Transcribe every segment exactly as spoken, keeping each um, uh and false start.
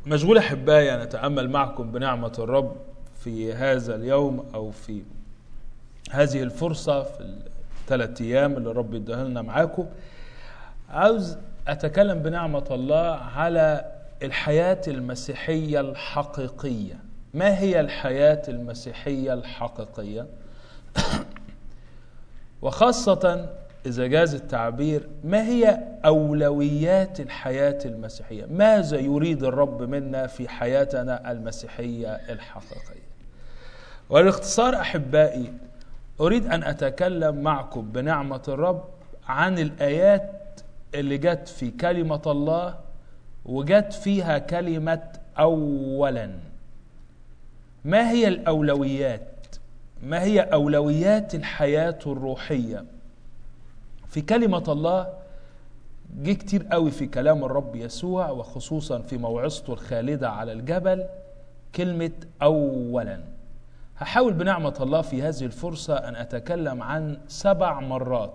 مشغول أحبائي أن أتأمل معكم بنعمة الرب في هذا اليوم أو في هذه الفرصة في الثلاث أيام اللي الرب يديها لنا معاكم. عاوز أتكلم بنعمة الله على الحياة المسيحية الحقيقية. ما هي الحياة المسيحية الحقيقية؟ وخاصة إذا جاز التعبير، ما هي أولويات الحياة المسيحية؟ ماذا يريد الرب منا في حياتنا المسيحية الحقيقية؟ والاختصار أحبائي، أريد أن أتكلم معكم بنعمة الرب عن الآيات اللي جت في كلمة الله وجت فيها كلمة أولا. ما هي الأولويات؟ ما هي أولويات الحياة الروحية؟ في كلمة الله جه كتير قوي في كلام الرب يسوع، وخصوصا في موعظته الخالدة على الجبل، كلمة أولا. هحاول بنعمة الله في هذه الفرصة أن أتكلم عن سبع مرات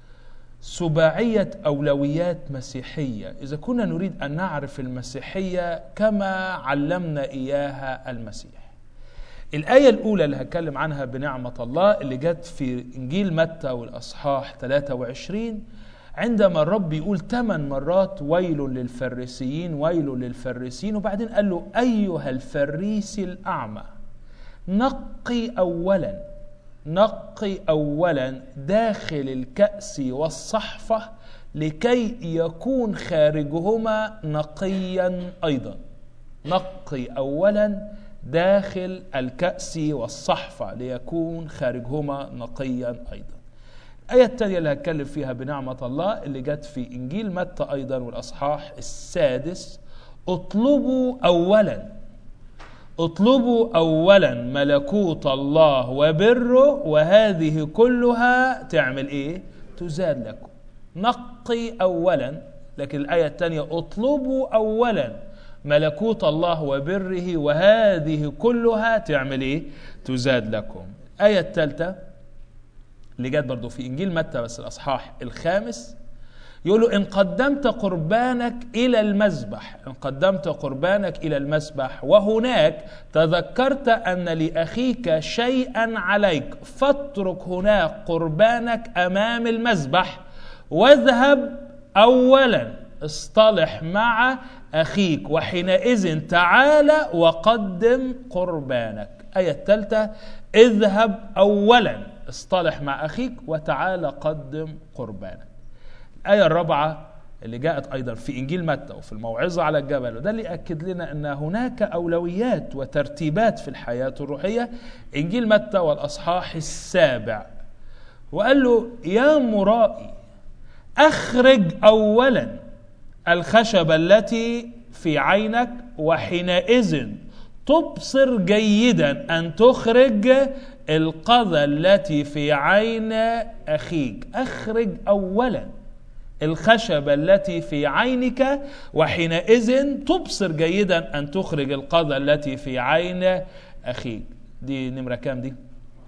سباعية أولويات مسيحية، إذا كنا نريد أن نعرف المسيحية كما علمنا إياها المسيح. الآية الأولى اللي هتكلم عنها بنعمة الله اللي جت في إنجيل متى والأصحاح ثلاثة وعشرين، عندما الرب يقول ثمان مرات ويل للفريسيين ويل للفريسيين، وبعدين قال له أيها الفريسي الأعمى، نقي أولا نقي أولا داخل الكأس والصحفة لكي يكون خارجهما نقيا أيضا. نقي أولا داخل الكأس والصحفة ليكون خارجهما نقيا أيضا. الآية الثانية اللي هتكلم فيها بنعمة الله اللي جت في إنجيل متى أيضا والأصحاح السادس، اطلبوا أولا اطلبوا أولا ملكوت الله وبره وهذه كلها تعمل إيه؟ تزاد لكم. نقي أولا، لكن الآية الثانية اطلبوا أولا ملكوت الله وبره وهذه كلها تعمل إيه؟ تزاد لكم. الآية الثالثة اللي جت برضو في إنجيل متى بس الأصحاح الخامس، يقولوا إن قدمت قربانك إلى المذبح إن قدمت قربانك إلى المذبح وهناك تذكرت أن لأخيك شيئا عليك، فاترك هناك قربانك أمام المذبح واذهب أولا اصطلح مع أخيك وحينئذ تعال وقدم قربانك. آية الثالثة اذهب أولا اصطلح مع أخيك وتعال قدم قربانك. الآية الرابعة اللي جاءت أيضا في إنجيل متى وفي الموعظة على الجبل، وده اللي يأكد لنا أن هناك أولويات وترتيبات في الحياة الروحية، إنجيل متى والأصحاح السابع، وقال له يا مرائي أخرج أولا الخشبة التي في عينك وحينئذ تبصر جيدا أن تخرج القذى التي في عين أخيك. أخرج أولا الخشبة التي في عينك وحينئذ تبصر جيدا أن تخرج القذى التي في عين أخيك. دي نمرة كام دي؟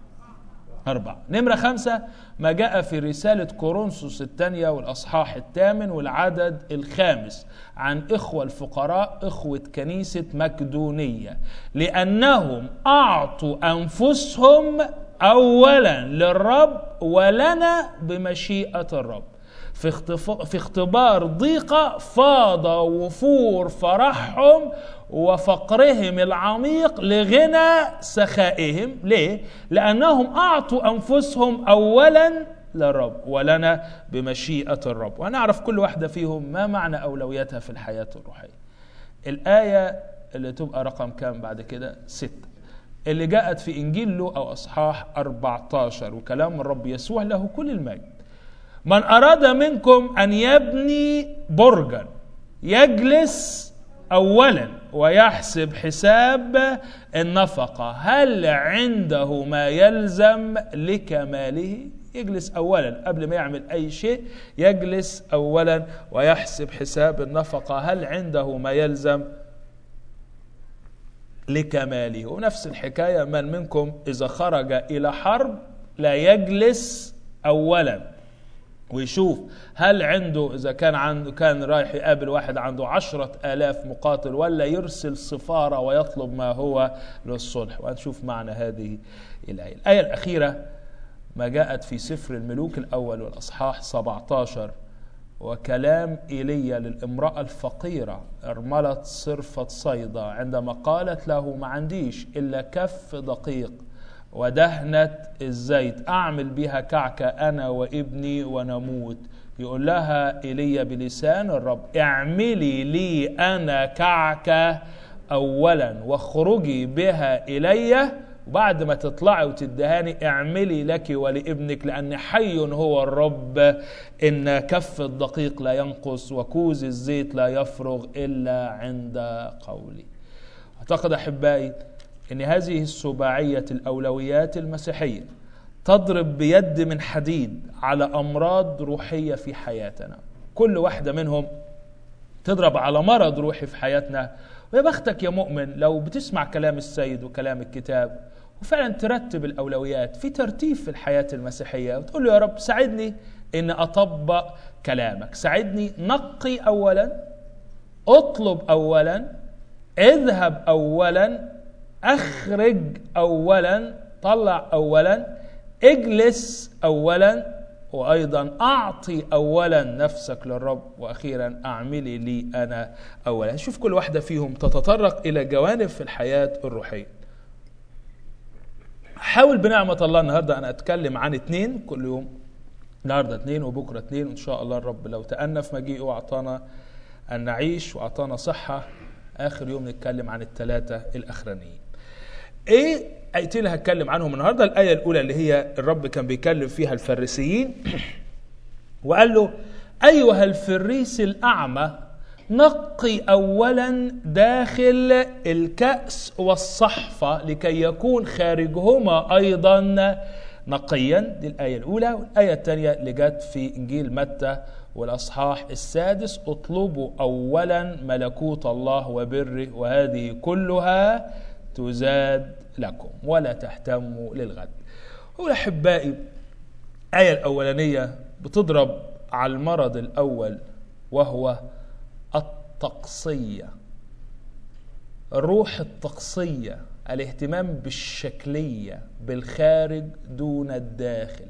أربعة. نمرة خمسة ما جاء في رسالة كورنثوس الثانية والأصحاح الثامن والعدد الخامس عن إخوة الفقراء، إخوة كنيسة مقدونية، لأنهم أعطوا أنفسهم أولا للرب ولنا بمشيئة الرب. في في اختبار ضيقة فاض وفور فرحهم وفقرهم العميق لغنى سخائهم. ليه؟ لأنهم أعطوا أنفسهم أولا للرب ولنا بمشيئة الرب. وهنعرف كل واحدة فيهم ما معنى أولوياتها في الحياة الروحية. الآية اللي تبقى رقم كام بعد كده؟ ستة، اللي جاءت في إنجيل لوقا أو أصحاح أربعة عشر، وكلام الرب يسوع له كل المجد: من أراد منكم أن يبني برجا يجلس أولا ويحسب حساب النفقة هل عنده ما يلزم لكماله. يجلس أولا قبل ما يعمل أي شيء، يجلس أولا ويحسب حساب النفقة هل عنده ما يلزم لكماله. ونفس الحكاية من منكم إذا خرج إلى حرب لا يجلس أولا ويشوف هل عنده، إذا كان عنده كان رايح يقابل واحد عنده عشرة آلاف مقاتل، ولا يرسل سفارة ويطلب ما هو للصلح. وهنشوف معنى هذه الآية. الآية الأخيرة ما جاءت في سفر الملوك الأول والأصحاح سبعة عشر، وكلام إيليا للامرأة الفقيرة أرملة صرفة صيدا عندما قالت له ما عنديش إلا كف دقيق ودهنة الزيت أعمل بها كعكة أنا وابني ونموت. يقول لها إيليا بلسان الرب اعملي لي أنا كعكة أولا واخرجي بها إلي، وبعد ما تطلعي وتدهاني اعملي لك ولابنك، لأن حي هو الرب إن كف الدقيق لا ينقص وكوز الزيت لا يفرغ إلا عند قولي. أعتقد أحبائي إن هذه السباعية الأولويات المسيحية تضرب بيد من حديد على أمراض روحية في حياتنا. كل واحدة منهم تضرب على مرض روحي في حياتنا. ويا بختك يا مؤمن لو بتسمع كلام السيد وكلام الكتاب وفعلا ترتب الأولويات في ترتيب في الحياة المسيحية، وتقول له يا رب ساعدني إن أطبق كلامك، ساعدني نقي أولا، اطلب أولا، اذهب أولا، أخرج أولا، طلع أولا، اجلس أولا، وأيضا أعطي أولا نفسك للرب، وأخيرا أعملي لي أنا أولا. شوف كل واحدة فيهم تتطرق إلى جوانب في الحياة الروحية. حاول بنعمة الله النهاردة أنا أتكلم عن اتنين كل يوم، النهاردة اتنين وبكرة اتنين، وإن شاء الله الرب لو تأنف مجيئه وأعطانا أن نعيش وأعطانا صحة آخر يوم نتكلم عن الثلاثة الأخرانيين. إيه آيتين اللي هتكلم عنهم النهاردة؟ الآية الأولى اللي هي الرب كان بيكلم فيها الفريسيين وقال له أيها الفريس الأعمى نقي أولا داخل الكأس والصحفة لكي يكون خارجهما أيضا نقيا. دي الآية الأولى. والآية الثانية اللي جت في إنجيل متى والأصحاح السادس اطلبوا أولا ملكوت الله وبره وهذه كلها تزاد لكم ولا تهتموا للغد. أقول أحبائي الآية الأولانية بتضرب على المرض الأول وهو التقصية، الروح التقصية، الاهتمام بالشكلية، بالخارج دون الداخل،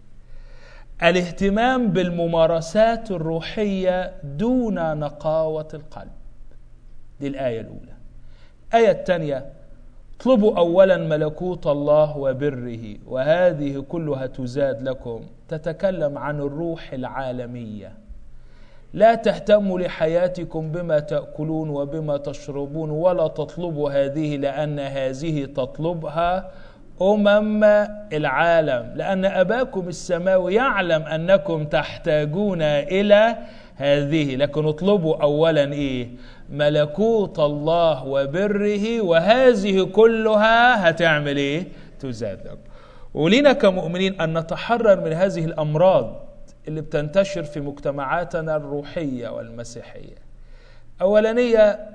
الاهتمام بالممارسات الروحية دون نقاوة القلب. دي الآية الأولى. الآية الثانية اطلبوا أولا ملكوت الله وبره وهذه كلها تزاد لكم، تتكلم عن الروح العالمية. لا تهتموا لحياتكم بما تأكلون وبما تشربون ولا تطلبوا هذه لأن هذه تطلبها أمم العالم، لأن أباكم السماوي يعلم أنكم تحتاجون إلى هذه. لكن اطلبوا أولا إيه؟ ملكوت الله وبره وهذه كلها هتعمل إيه؟ تزاد لكم. ولينا كمؤمنين أن نتحرر من هذه الأمراض اللي بتنتشر في مجتمعاتنا الروحية والمسيحية. أولانية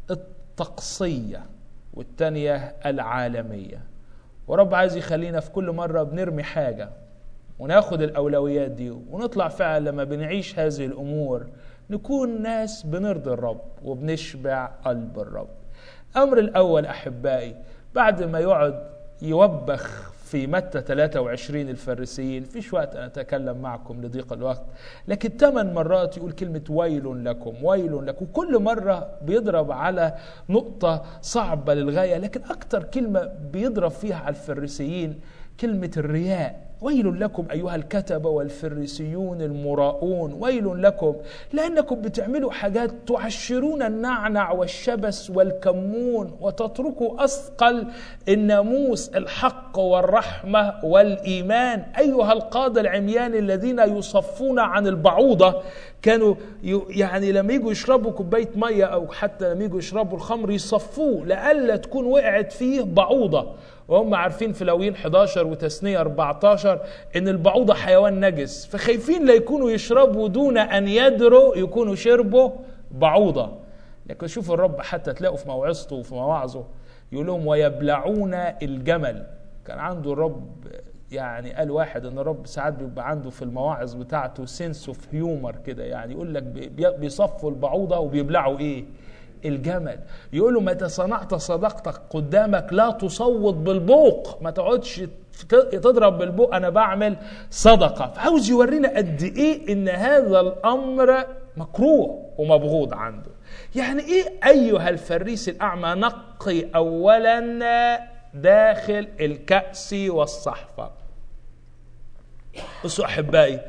التقصية والثانية العالمية. ورب عايز يخلينا في كل مرة بنرمي حاجة وناخد الأولويات دي ونطلع فعلا لما بنعيش هذه الأمور نكون ناس بنرضي الرب وبنشبع قلب الرب. أمر الأول أحبائي بعد ما يقعد يوبخ في متى ثلاثة وعشرين الفريسيين، فيش وقت أن أتكلم معكم لضيق الوقت، لكن ثمان مرات يقول كلمة ويل لكم ويل لكم. كل مرة بيضرب على نقطة صعبة للغاية، لكن أكتر كلمة بيضرب فيها على الفريسيين كلمة الرياء. ويل لكم أيها الكتبة والفريسيون المراؤون، ويل لكم لأنكم بتعملوا حاجات تعشرون النعنع والشبس والكمون وتتركوا أثقل الناموس الحق والرحمة والإيمان. أيها القادة العميان الذين يصفون عن البعوضة، كانوا يعني لما يجوا يشربوا كوباية مية أو حتى لما يجوا يشربوا الخمر يصفوه لألا تكون وقعت فيه بعوضة، وهم عارفين في لاويين حداشر وتثنية أربعة عشر ان البعوضة حيوان نجس، فخايفين لا يكونوا يشربوا دون ان يدروا يكونوا شربوا بعوضة. لكن شوفوا الرب حتى تلاقوا في موعظته وفي مواعظه يقول لهم ويبلعون الجمل. كان عنده الرب يعني قال واحد ان الرب ساعات بيبقى عنده في المواعظ بتاعته سنس اوف هيومر كده، يعني يقول لك بيصفوا البعوضه وبيبلعوا ايه؟ الجمل. يقول له متى صنعت صدقتك قدامك لا تصوت بالبوق، ما تقعدش تضرب بالبوق، انا بعمل صدقه. فعاوز يورينا قد ايه ان هذا الامر مكروه ومبغوض عنده. يعني ايه ايها الفريس الاعمى نقي اولا داخل الكأس والصحفة؟ بصوا احبائي،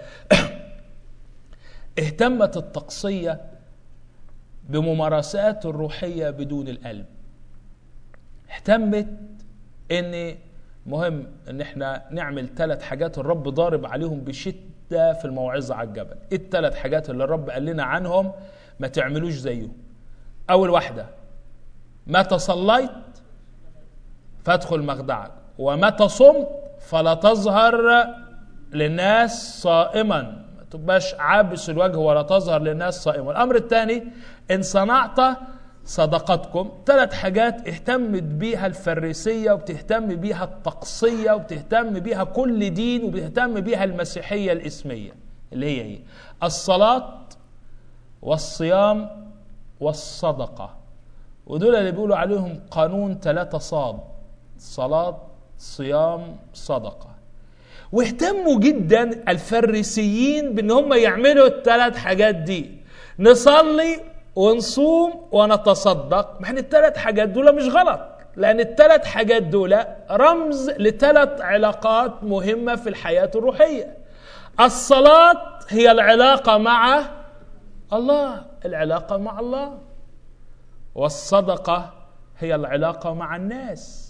اهتمت التقصية بممارسات الروحية بدون القلب. اهتمت ان مهم ان احنا نعمل ثلاث حاجات الرب ضارب عليهم بشدة في الموعظة على الجبل. ايه الثلاث حاجات اللي الرب قال لنا عنهم ما تعملوش زيهم؟ اول واحدة، متى صليت فادخل مخدعك، ومتى صمت فلا تظهر للناس صائما، ما تبقاش عابس الوجه ولا تظهر للناس صائما. الامر الثاني، ان صنعت صدقتكم. ثلاث حاجات اهتمت بيها الفريسية وبتهتم بيها التقصية وبتهتم بيها كل دين وبتهتم بيها المسيحية الاسمية، اللي هي هي الصلاة والصيام والصدقة. ودول اللي بيقولوا عليهم قانون ثلاثة صاد: صلاة، صيام، صدقة. واهتموا جدا الفريسيين بان هم يعملوا الثلاث حاجات دي، نصلي ونصوم ونتصدق. مع ان الثلاث حاجات دول مش غلط، لان الثلاث حاجات دول رمز لثلاث علاقات مهمة في الحياة الروحية. الصلاة هي العلاقة مع الله، العلاقة مع الله. والصدقة هي العلاقة مع الناس.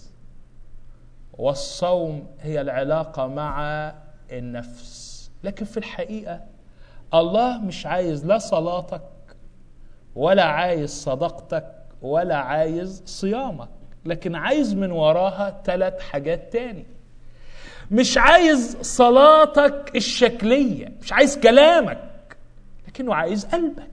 والصوم هي العلاقة مع النفس. لكن في الحقيقة الله مش عايز لا صلاتك ولا عايز صدقتك ولا عايز صيامك، لكن عايز من وراها ثلاث حاجات تاني. مش عايز صلاتك الشكلية، مش عايز كلامك، لكنه عايز قلبك.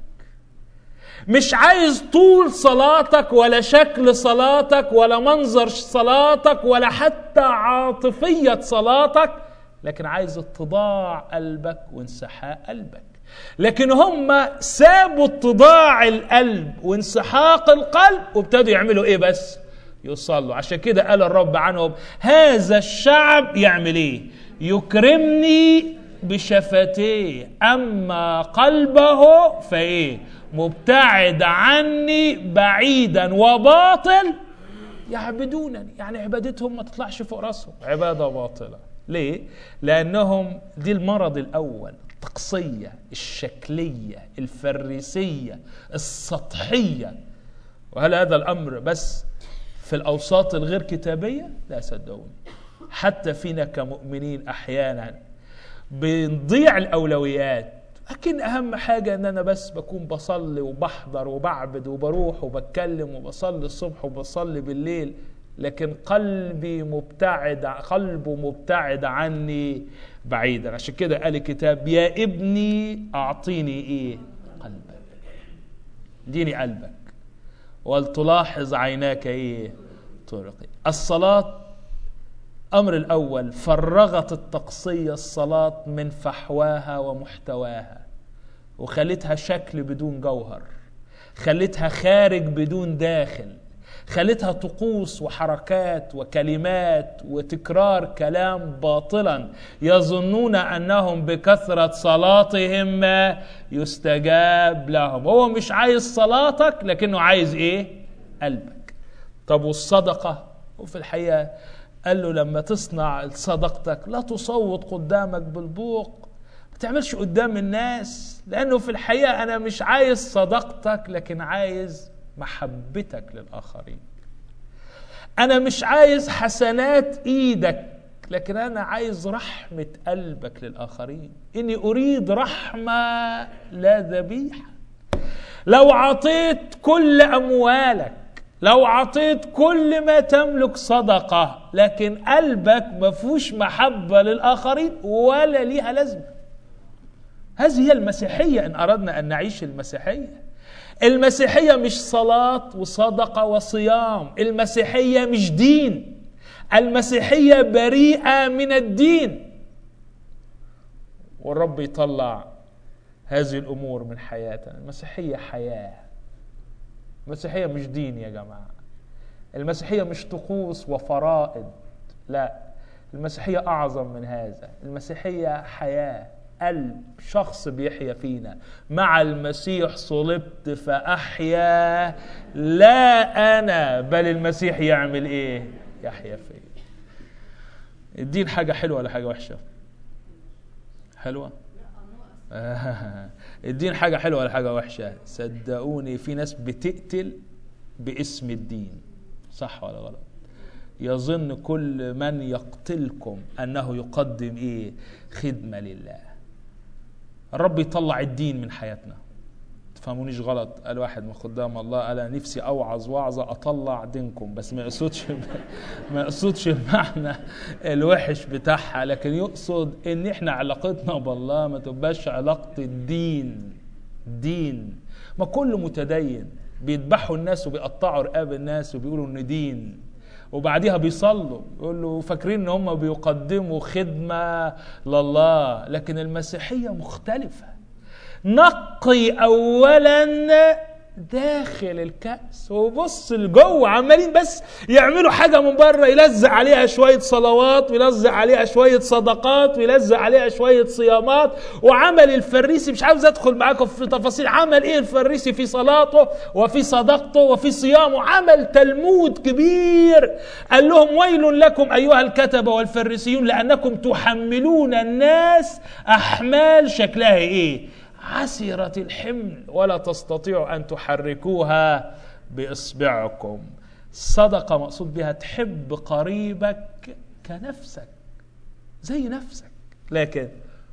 مش عايز طول صلاتك ولا شكل صلاتك ولا منظر صلاتك ولا حتى عاطفية صلاتك، لكن عايز اتضاع قلبك وانسحاق قلبك. لكن هم سابوا اتضاع القلب وانسحاق القلب وابتدوا يعملوا ايه؟ بس يصلوا. عشان كده قال الرب عنهم: هذا الشعب يعمل ايه؟ يكرمني بشفتيه، اما قلبه فايه؟ مبتعد عني بعيدا وباطل يعبدونني. يعني عبادتهم ما تطلعش فوق راسهم، عبادة باطلة. ليه؟ لأنهم دي المرض الأول، التقصية الشكلية الفريسية السطحية. وهل هذا الأمر بس في الأوساط الغير كتابية؟ لا صدقوني، حتى فينا كمؤمنين أحيانا بنضيع الأولويات. لكن أهم حاجة أن أنا بس بكون بصلي وبحضر وبعبد وبروح وبتكلم وبصلي الصبح وبصلي بالليل، لكن قلبي مبتعد، قلبه مبتعد عني بعيدا. عشان كده قال الكتاب: يا ابني أعطيني إيه؟ قلبك. اديني قلبك ولتلاحظ عيناك إيه؟ طرقي. الصلاة أمر الأول، فرغت التقصية الصلاة من فحواها ومحتواها، وخلتها شكل بدون جوهر، خلتها خارج بدون داخل، خلتها طقوس وحركات وكلمات وتكرار كلام باطلا يظنون أنهم بكثرة صلاتهم يستجاب لهم. هو مش عايز صلاتك، لكنه عايز إيه؟ قلبك. طب والصدقة؟ وفي الحقيقة قال له لما تصنع صدقتك لا تصوت قدامك بالبوق، ما تعملش قدام الناس، لأنه في الحقيقة أنا مش عايز صدقتك، لكن عايز محبتك للآخرين. أنا مش عايز حسنات إيدك، لكن أنا عايز رحمة قلبك للآخرين. إني أريد رحمة لا ذبيحة. لو عطيت كل أموالك، لو عطيت كل ما تملك صدقة، لكن قلبك ما فيهوش محبة للآخرين ولا ليها لازمة. هذه هي المسيحية إن أردنا أن نعيش المسيحية. المسيحية مش صلاة وصدقة وصيام، المسيحية مش دين. المسيحية بريئة من الدين، والرب يطلع هذه الأمور من حياتنا. المسيحية حياة. المسيحية مش دين يا جماعة. المسيحية مش طقوس وفرائض، لا، المسيحية أعظم من هذا. المسيحية حياة، قلب شخص بيحيا فينا. مع المسيح صلبت فأحيا لا أنا بل المسيح يعمل إيه؟ يحيا فيا. الدين حاجة حلوة ولا حاجة وحشة؟ حلوة؟ الدين حاجة حلوة ولا حاجة وحشة؟ صدقوني في ناس بتقتل باسم الدين، صح ولا غلط؟ يظن كل من يقتلكم أنه يقدم إيه؟ خدمة لله. الرب يطلع الدين من حياتنا. تفهمونيش غلط. قال واحد من خدام الله، قال أنا نفسي أوعظ وعظة أطلع دينكم، بس ما يقصدش ما يقصدش المعنى الوحش بتاعها، لكن يقصد إن إحنا علاقتنا بالله ما تبقاش علاقة الدين. دين ما كل متدين بيذبحوا الناس وبيقطعوا رقاب الناس وبيقولوا إن دين، وبعديها بيصلوا يقولوا فاكرين ان هم بيقدموا خدمة لله. لكن المسيحية مختلفة. نقي اولا داخل الكأس وبص لجوه. عمالين بس يعملوا حاجة من بره، يلزق عليها شوية صلوات ويلزق عليها شوية صدقات ويلزق عليها شوية صيامات. وعمل الفريسي مش عاوز ادخل معاكم في تفاصيل عمل ايه الفريسي في صلاته وفي صدقته وفي صيامه. عمل تلمود كبير. قال لهم ويل لكم ايها الكتبة والفريسيون لانكم تحملون الناس احمال شكلها ايه؟ عسرة الحمل ولا تستطيعوا أن تحركوها بإصبعكم. الصدقة مقصود بها تحب قريبك كنفسك زي نفسك. لكن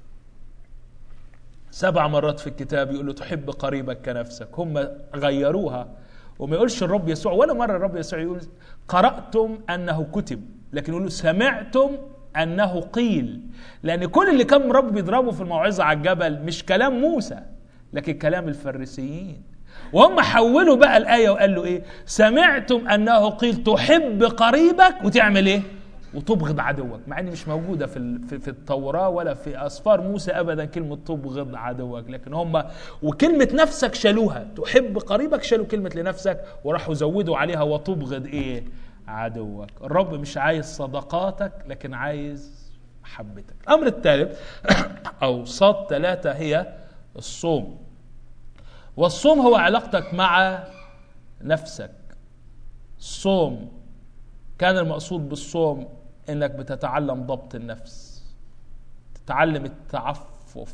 سبع مرات في الكتاب يقول له تحب قريبك كنفسك. هم غيروها وما يقولش الرب يسوع ولا مرة الرب يسوع يقول قرأتم أنه كتب، لكن يقولوا سمعتم أنه قيل. لأن كل اللي كان رب بيضربه في الموعظة على الجبل مش كلام موسى لكن كلام الفريسيين. وهم حولوا بقى الآية وقال له إيه؟ سمعتم أنه قيل تحب قريبك وتعمل إيه؟ وتبغض عدوك. مع أن مش موجودة في في التوراة ولا في أسفار موسى أبدا كلمة تبغض عدوك، لكن هم وكلمة نفسك شالوها. تحب قريبك شالوا كلمة لنفسك وراحوا زودوا عليها وتبغض إيه؟ عدوك. الرب مش عايز صدقاتك لكن عايز محبتك. الأمر الثالث أو صاد ثلاثة هي الصوم. والصوم هو علاقتك مع نفسك. الصوم كان المقصود بالصوم إنك بتتعلم ضبط النفس، تتعلم التعفف،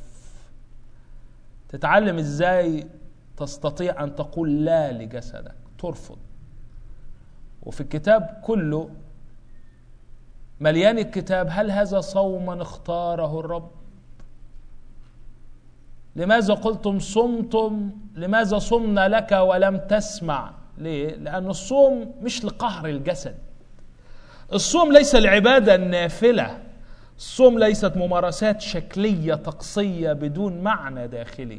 تتعلم إزاي تستطيع أن تقول لا لجسدك، ترفض. وفي الكتاب كله مليان الكتاب هل هذا صوما اختاره الرب؟ لماذا قلتم صمتم؟ لماذا صمنا لك ولم تسمع؟ ليه؟ لأن الصوم مش لقهر الجسد. الصوم ليس العبادة النافلة. الصوم ليست ممارسات شكلية طقسية بدون معنى داخلي.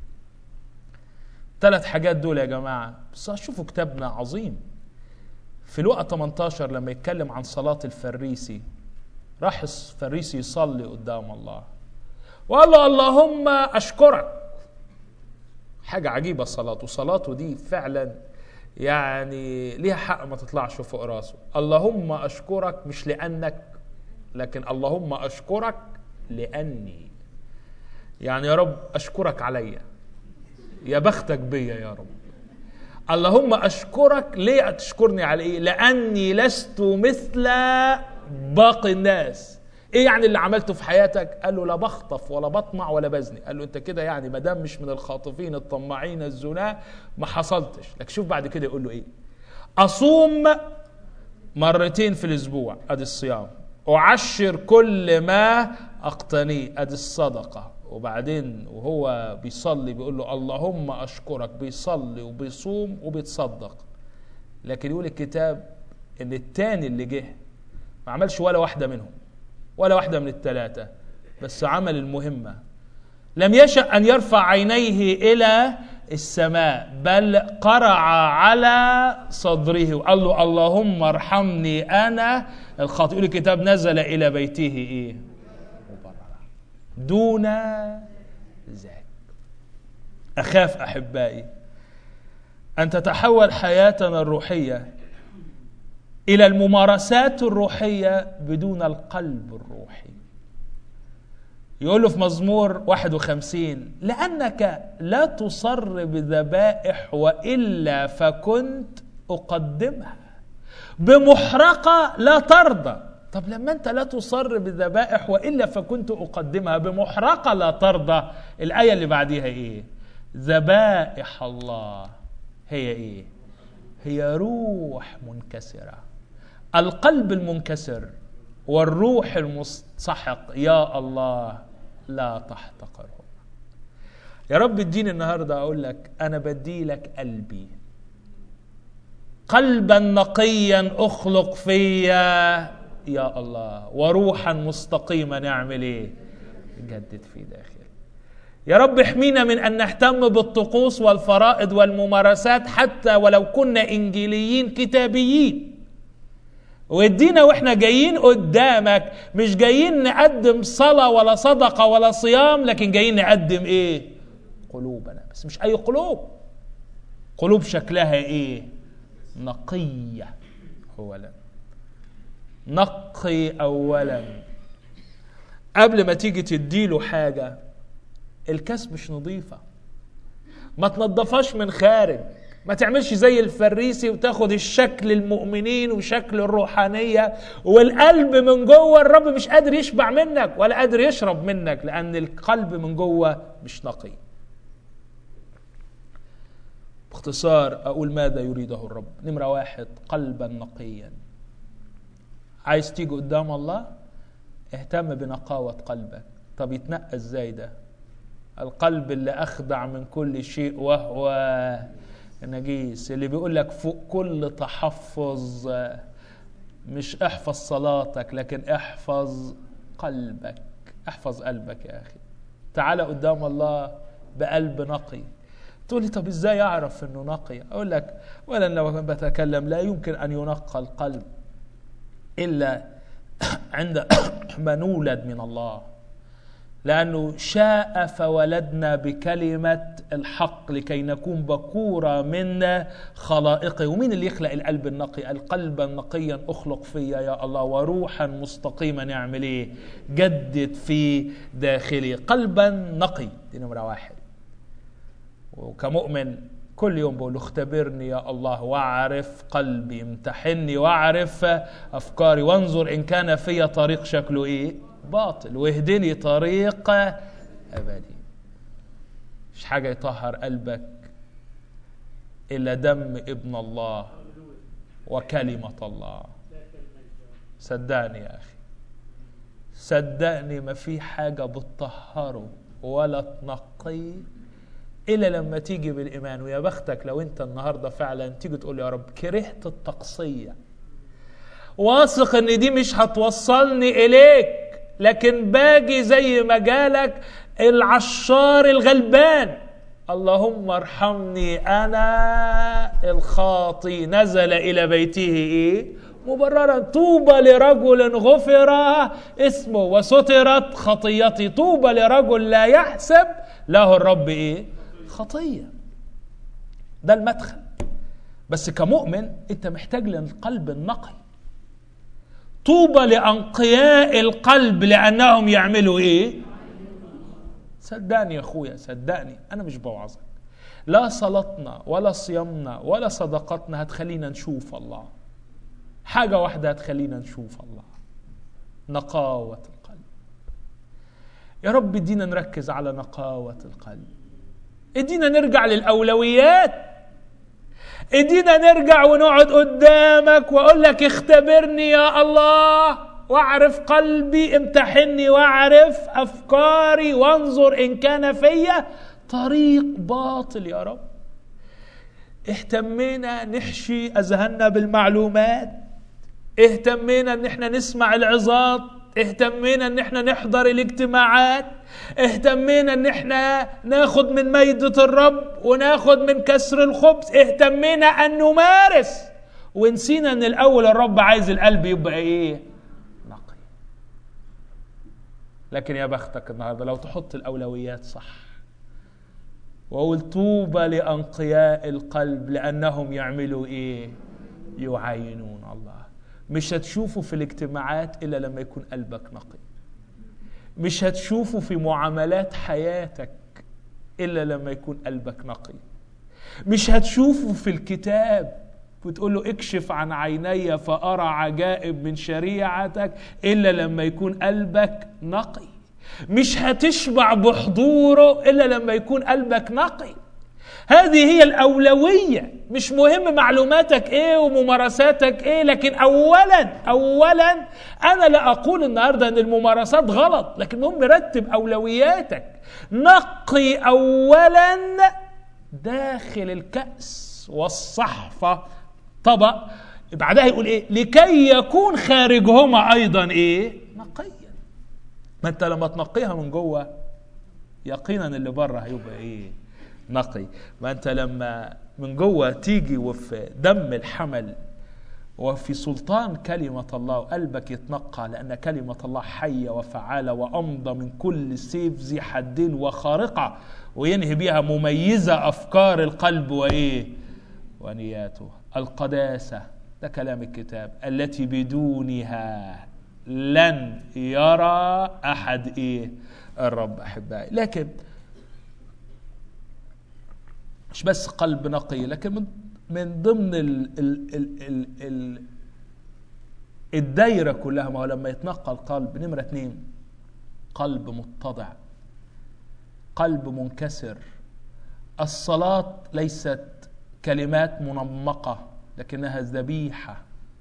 ثلاث حاجات دول يا جماعة. بس شوفوا كتابنا عظيم. في لوقا ثمانية عشر لما يتكلم عن صلاة الفريسي، راح الفريسي يصلي قدام الله وقال له اللهم أشكرك. حاجة عجيبة صلاته. صلاته دي فعلا يعني ليها حق ما تطلعش فوق راسه. اللهم أشكرك مش لأنك، لكن اللهم أشكرك لأني. يعني يا رب أشكرك عليا، يا بختك بيا يا رب. اللهم أشكرك. ليه تشكرني على إيه؟ لأني لست مثل باقي الناس. إيه يعني اللي عملته في حياتك؟ قال له لا بخطف ولا بطمع ولا بزني. قال له أنت كده يعني مدام مش من الخاطفين الطماعين الزنا ما حصلتش. لكن شوف بعد كده يقول له إيه؟ أصوم مرتين في الأسبوع، أدي الصيام. أعشر كل ما أقتنيه، أدي الصدقة. وبعدين وهو بيصلي بيقول له اللهم أشكرك. بيصلي وبيصوم وبيتصدق. لكن يقول الكتاب ان التاني اللي جه ما عملش ولا واحدة منهم، ولا واحدة من الثلاثة، بس عمل المهمة. لم يشأ أن يرفع عينيه إلى السماء بل قرع على صدره وقال له اللهم ارحمني أنا الخاطئ. يقول الكتاب نزل إلى بيته إيه؟ مبررا دون ذاك. أخاف أحبائي أن تتحول حياتنا الروحية إلى الممارسات الروحية بدون القلب الروحي. يقول له في مزمور واحد وخمسين لأنك لا تصر بذبائح وإلا فكنت أقدمها، بمحرقة لا ترضى. طب لما أنت لا تصر بذبائح وإلا فكنت أقدمها بمحرقة لا ترضى، الآية اللي بعديها إيه؟ ذبائح الله هي إيه؟ هي روح منكسرة. القلب المنكسر والروح المستحق يا الله لا تحتقره. يا رب اديني النهاردة أقول لك أنا بدي لك قلبي، قلبا نقيا أخلق فيا يا الله، وروحا مستقيما نعمل إيه؟ جدد في داخلي. يا رب احمينا من أن نهتم بالطقوس والفرائض والممارسات حتى ولو كنا إنجيليين كتابيين. وادينا واحنا جايين قدامك مش جايين نقدم صلاة ولا صدقة ولا صيام، لكن جايين نقدم ايه؟ قلوبنا. بس مش اي قلوب، قلوب شكلها ايه؟ نقية اولا. نقي اولا قبل ما تيجي تديله حاجة. الكاس مش نظيفة، ما تنظفاش من خارج، ما تعملش زي الفريسي وتاخد الشكل المؤمنين وشكل الروحانية والقلب من جوه الرب مش قادر يشبع منك ولا قادر يشرب منك، لأن القلب من جوه مش نقي. باختصار أقول ماذا يريده الرب. نمرة واحد، قلبا نقيا. عايز تيجي قدام الله؟ اهتم بنقاوة قلبك. طب يتنقى ازاي ده؟ القلب اللي أخدع من كل شيء وهو نجيس، اللي بيقول لك فوق كل تحفظ، مش احفظ صلاتك لكن احفظ قلبك. احفظ قلبك يا أخي. تعال قدام الله بقلب نقي. تقول لي طب ازاي اعرف انه نقي؟ اقول لك ولا لو بتكلم لا يمكن ان ينقى القلب الا عند ما نولد من الله، لأنه شاء فولدنا بكلمة الحق لكي نكون بكورة من خلائقه. ومين اللي يخلق القلب النقي؟ القلب النقيا أخلق فيا يا الله، وروحا مستقيما يعمل ايه؟ جدد في داخلي. قلبا نقي دي نمرة واحد. وكمؤمن كل يوم بقول اختبرني يا الله واعرف قلبي، امتحني واعرف أفكاري، وانظر إن كان في طريق شكله ايه؟ باطل، واهدني طريق أبدي. مش حاجة يطهر قلبك إلا دم ابن الله وكلمة الله. صدقني يا أخي، صدقني ما في حاجة بتطهره ولا تنقيه إلا لما تيجي بالإيمان. ويا بختك لو أنت النهاردة فعلا تيجي تقول يا رب كرهت التقصية، واثق أن دي مش هتوصلني إليك، لكن باجي زي ما جالك العشار الغلبان، اللهم ارحمني أنا الخاطي، نزل إلى بيته إيه؟ مبررا. طوبى لرجل غفر اسمه وسترت خطيتي. طوبى لرجل لا يحسب له الرب إيه؟ خطية. ده المدخل. بس كمؤمن أنت محتاج للقلب النقي. طوبى لأنقياء القلب لأنهم يعملوا إيه؟ صدقني يا أخويا، صدقني أنا مش بوعظك. لا صلاتنا ولا صيامنا ولا صدقاتنا هتخلينا نشوف الله. حاجة واحدة هتخلينا نشوف الله: نقاوة القلب. يا رب ادينا نركز على نقاوة القلب. ادينا نرجع للأولويات. ادينا نرجع ونقعد قدامك واقول لك اختبرني يا الله واعرف قلبي، امتحني واعرف افكاري، وانظر ان كان فيا طريق باطل. يا رب اهتمينا نحشي اذهاننا بالمعلومات، اهتمينا ان احنا نسمع العظات، اهتمينا ان احنا نحضر الاجتماعات، اهتمينا ان احنا ناخد من مائدة الرب وناخد من كسر الخبز، اهتمينا ان نمارس، ونسينا ان الاول الرب عايز القلب يبقى ايه؟ نقي. لكن يا بختك النهارده لو تحط الاولويات صح، وقول طوبى لانقياء القلب لانهم يعملوا ايه؟ يعاينون الله. مش هتشوفوا في الاجتماعات الا لما يكون قلبك نقي، مش هتشوفوا في معاملات حياتك الا لما يكون قلبك نقي، مش هتشوفوا في الكتاب وتقول له اكشف عن عيني فأرى عجائب من شريعتك إلا لما يكون قلبك نقي، مش هتشبع بحضوره إلا لما يكون قلبك نقي. هذه هي الأولوية. مش مهم معلوماتك إيه وممارساتك إيه، لكن أولا أولا أنا لا أقول النهاردة أن الممارسات غلط، لكن مهم رتب أولوياتك. نقي أولا داخل الكأس والصحفة طبق، بعدها يقول ايه؟ لكي يكون خارجهما ايضا ايه؟ نقيا. ما انت لما تنقيها من جوه يقينا اللي بره هيبقى ايه؟ نقي. ما انت لما من جوه تيجي وفي دم الحمل وفي سلطان كلمة الله وقلبك يتنقى، لأن كلمة الله حية وفعالة وأمضى من كل سيف ذي حدين وخارقة، وينهي بها مميزة أفكار القلب وإيه؟ ونياته. القداسة ده كلام الكتاب التي بدونها لن يرى أحد إيه؟ الرب. أحبائي، لكن مش بس قلب نقي، لكن من من ضمن ال ال ال ال ال الدايرة كلها، ما هو لما يتنقى القلب نمرة اتنين قلب متضع، قلب منكسر. الصلاة ليست كلمات منمقة، لكنها ذبيحة،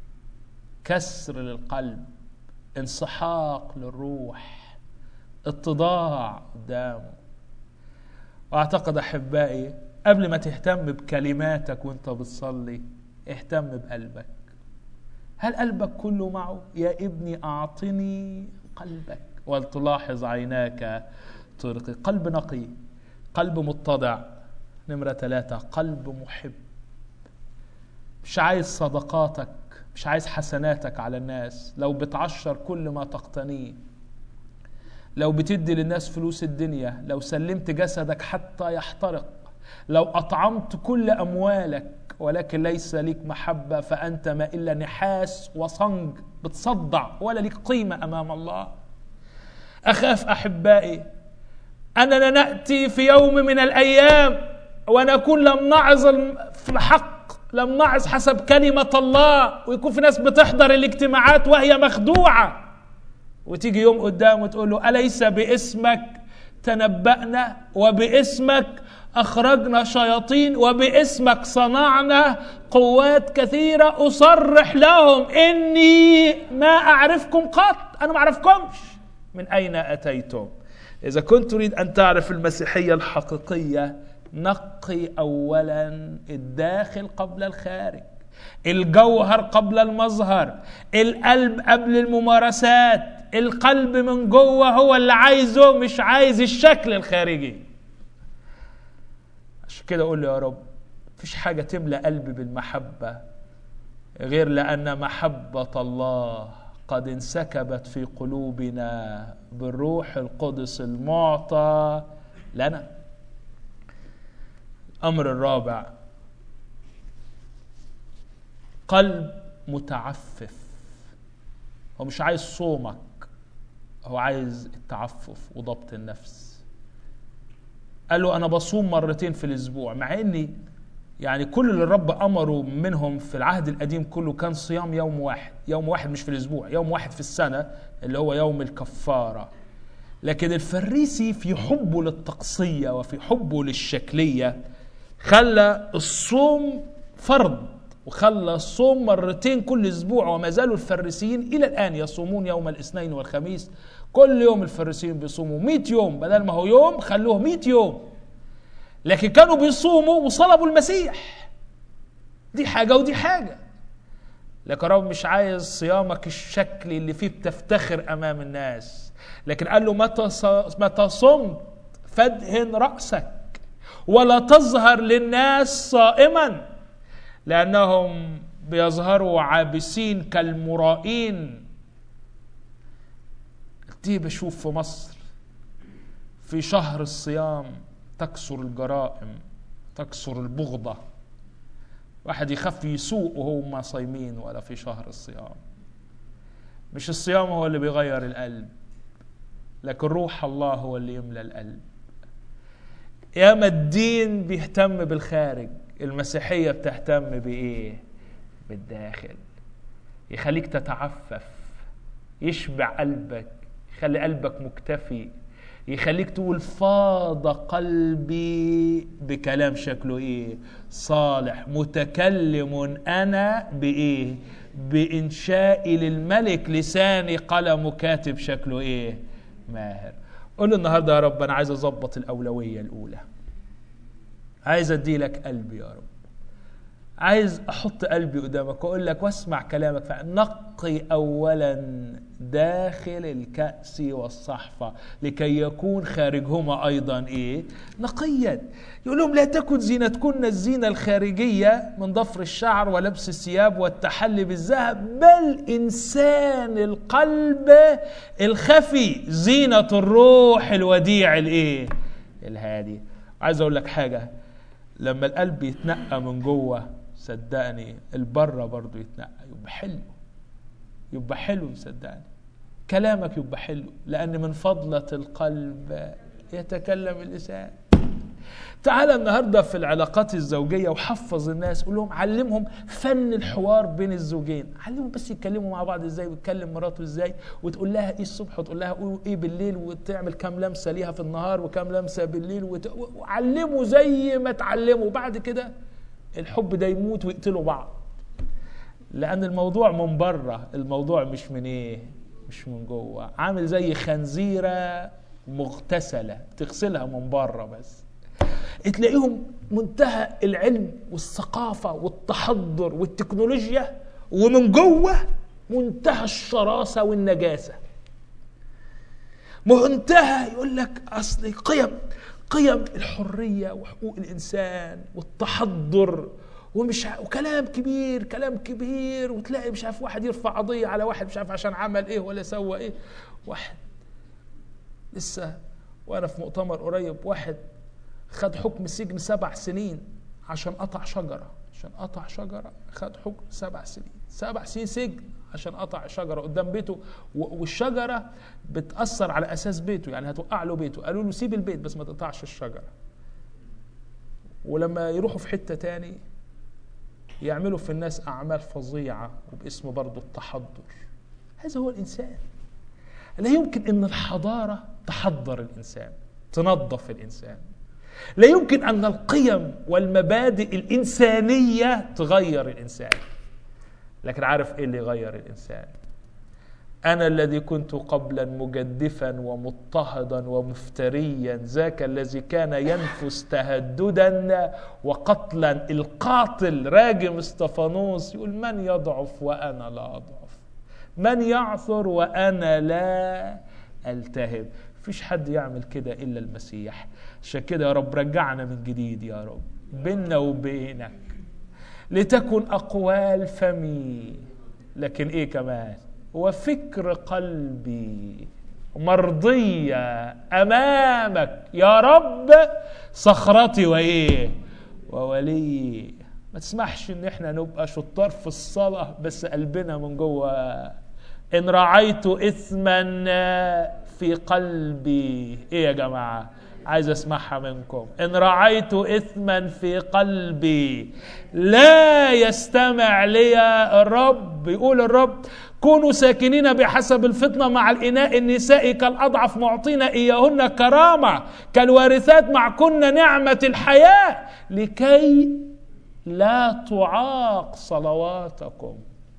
كسر للقلب، انسحاق للروح، اتضاع قدامه. واعتقد أحبائي قبل ما تهتم بكلماتك وانت بتصلي اهتم بقلبك. هل قلبك كله معه؟ يا ابني أعطني قلبك ولتلاحظ عيناك طرقي. قلب نقي، قلب متضع. نمرة ثلاثة قلب محب. مش عايز صدقاتك، مش عايز حسناتك على الناس. لو بتعشر كل ما تقتنيه، لو بتدي للناس فلوس الدنيا، لو سلمت جسدك حتى يحترق، لو أطعمت كل أموالك ولكن ليس لك محبة، فأنت ما إلا نحاس وصنج بتصدع ولا لك قيمة أمام الله. أخاف أحبائي أننا نأتي في يوم من الأيام ونكون لم نعظ في الحق، لم نعظ حسب كلمة الله، ويكون في ناس بتحضر الاجتماعات وهي مخدوعة، وتيجي يوم قدام وتقول له أليس باسمك تنبأنا، وباسمك أخرجنا شياطين، وباسمك صنعنا قوات كثيرة، أصرح لهم إني ما أعرفكم قط. أنا ما أعرفكمش، من أين أتيتم؟ إذا كنت تريد أن تعرف المسيحية الحقيقية، نقي أولا الداخل قبل الخارج، الجوهر قبل المظهر، القلب قبل الممارسات. القلب من جوه هو اللي عايزه، مش عايز الشكل الخارجي. عشان كده أقول له يا رب مفيش حاجة تملأ قلبي بالمحبة غير لأن محبة الله قد انسكبت في قلوبنا بالروح القدس المعطى لنا. الأمر الرابع قلب متعفف. هو مش عايز صومك، هو عايز التعفف وضبط النفس. قال له أنا بصوم مرتين في الأسبوع، مع إني يعني كل اللي الرب أمره منهم في العهد القديم كله كان صيام يوم واحد، يوم واحد مش في الأسبوع، يوم واحد في السنة اللي هو يوم الكفارة. لكن الفريسي في حبه للتقصية وفي حبه للشكلية خلى الصوم فرض، وخلى الصوم مرتين كل أسبوع. وما زالوا الفريسيين إلى الآن يصومون يوم الاثنين والخميس. كل يوم الفريسيين بيصوموا مئة يوم، بدل ما هو يوم خلوه مئة يوم. لكن كانوا بيصوموا وصلبوا المسيح. دي حاجة ودي حاجة. لكن رب مش عايز صيامك الشكلي اللي فيه بتفتخر أمام الناس، لكن قال له متى صمت فادهن رأسك ولا تظهر للناس صائما، لأنهم بيظهروا عابسين كالمرائين. دي بشوف في مصر في شهر الصيام تكسر الجرائم، تكسر البغضة، واحد يخاف يسوق وهم صايمين ولا في شهر الصيام. مش الصيام هو اللي بيغير القلب، لكن روح الله هو اللي يملى القلب. ياما الدين بيهتم بالخارج، المسيحية بتهتم بإيه؟ بالداخل. يخليك تتعفف، يشبع قلبك، يخلي قلبك مكتفي، يخليك تقول فاض قلبي بكلام شكله ايه؟ صالح، متكلم انا بايه؟ بانشائي للملك، لساني قلم كاتب شكله ايه؟ ماهر. قول له النهارده يا رب انا عايز اظبط الاولويه الاولى، عايز ادي لك قلبي يا رب، عايز احط قلبي قدامك واقول لك واسمع كلامك. فنقي اولا داخل الكأس والصحفة لكي يكون خارجهما ايضا ايه؟ نقيا. يقول لهم لا تكن زينتكن الزينة الخارجية من ضفر الشعر ولبس الثياب والتحلي بالذهب، بل انسان القلب الخفي زينة الروح الوديع الايه؟ الهادي. عايز اقول لك حاجة، لما القلب يتنقى من جوه صدقني البره برضو يتنقى، يبقى حلو، يبقى حلو. صدقني كلامك يبقى حلو، لأن من فضلة القلب يتكلم اللسان. تعال النهاردة في العلاقات الزوجية وحفظ الناس، قول لهم علمهم فن الحوار بين الزوجين، علمهم بس يتكلموا مع بعض ازاي، ويتكلم مراته ازاي، وتقول لها ايه الصبح وتقول لها ايه بالليل، وتعمل كام لمسة ليها في النهار وكام لمسة بالليل، وت... وعلموا زي ما تعلموا. بعد كده الحب ده يموت ويقتلوا بعض، لأن الموضوع من بره، الموضوع مش من ايه؟ مش من جوه. عامل زي خنزيرة مغتسلة تغسلها من بره بس، تلاقيهم منتهى العلم والثقافة والتحضر والتكنولوجيا، ومن جوه منتهى الشراسة والنجاسة. منتهى يقول لك أصل قيم قيم الحرية وحقوق الإنسان والتحضر ومش ع... وكلام كبير كلام كبير، وتلاقي مش عارف واحد يرفع قضية على واحد مش عارف عشان عمل ايه ولا سوى ايه. واحد لسه وانا في مؤتمر قريب، واحد خد حكم سجن سبع سنين عشان قطع شجرة، عشان قطع شجرة خد حكم سبع سنين، سبع سنين سجن عشان قطع شجرة قدام بيته، والشجرة بتأثر على أساس بيته، يعني هتوقع له بيته. قالوا له سيب البيت بس ما تقطعش الشجرة. ولما يروحوا في حتة تاني يعملوا في الناس أعمال فظيعة وباسم برضو التحضر. هذا هو الإنسان. لا يمكن أن الحضارة تحضر الإنسان، تنظف الإنسان. لا يمكن أن القيم والمبادئ الإنسانية تغير الإنسان. لكن عارف إيه اللي يغير الإنسان؟ أنا الذي كنت قبلا مجدفا ومضطهدا ومفتريا، ذاك الذي كان ينفس تهددا وقتلا. القاتل راجم استفانوس يقول من يضعف وأنا لا أضعف، من يعثر وأنا لا ألتهب. فيش حد يعمل كده إلا المسيح. عشان كده يا رب رجعنا من جديد يا رب بيننا وبينك، لتكن أقوال فمي، لكن إيه كمان؟ وفكر قلبي مرضية أمامك يا رب، صخرتي وإيه؟ وولي. ما تسمحش إن إحنا نبقى شطار في الصلاة بس قلبنا من جوه. إن رعيت إثما في قلبي، إيه يا جماعة؟ عايز أسمعها منكم. إن رعيت إثما في قلبي لا يستمع لي الرب. يقول الرب كونوا ساكنين بحسب الفطنة مع الإناء النساء كالأضعف، معطين إياهن كرامة كالوارثات معكن نعمة الحياة، لكي لا تعاق صلواتكم.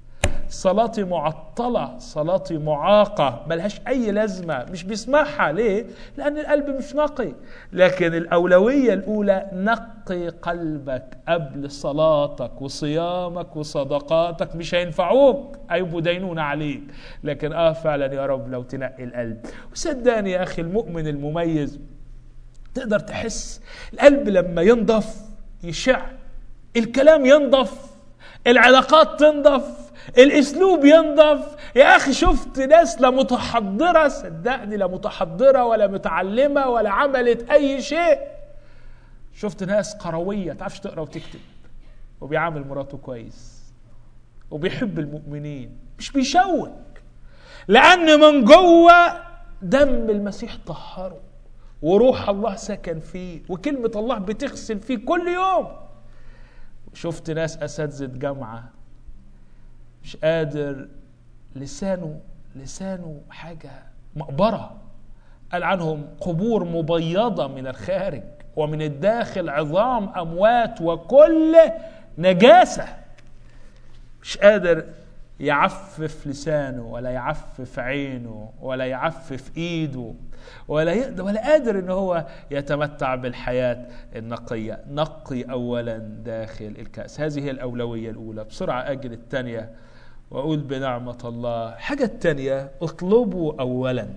صلاتي معطلة، صلاتي معاقة، ملهاش أي لازمة، مش بيسمعها. ليه؟ لأن القلب مش نقي. لكن الأولوية الأولى نقي قلبك قبل صلاتك وصيامك وصدقاتك. مش هينفعوك، هيبقوا دينون عليك، لكن آه فعلا يا رب لو تنقي القلب. وصدقني يا أخي المؤمن المميز تقدر تحس القلب لما ينضف يشع، الكلام ينضف، العلاقات تنضف، الاسلوب ينضف. يا اخي شفت ناس لا متحضره، صدقني لا متحضره ولا متعلمه ولا عملت اي شيء. شفت ناس قرويه تعرفش تقرا وتكتب، وبيعامل مراته كويس وبيحب المؤمنين، مش بيشوك، لان من جوه دم المسيح طهره وروح الله سكن فيه وكلمه الله بتغسل فيه كل يوم. شفت ناس اساتذه جامعه مش قادر، لسانه لسانه حاجه مقبره، قال عنهم قبور مبيضه من الخارج ومن الداخل عظام اموات وكل نجاسه. مش قادر يعفف لسانه ولا يعفف عينه ولا يعفف ايده ولا يقدر ولا قادر ان هو يتمتع بالحياة النقية. نقي اولا داخل الكأس، هذه هي الاولوية الاولى. بسرعة اجل الثانية واقول بنعمة الله. حاجة الثانية، اطلبوا اولا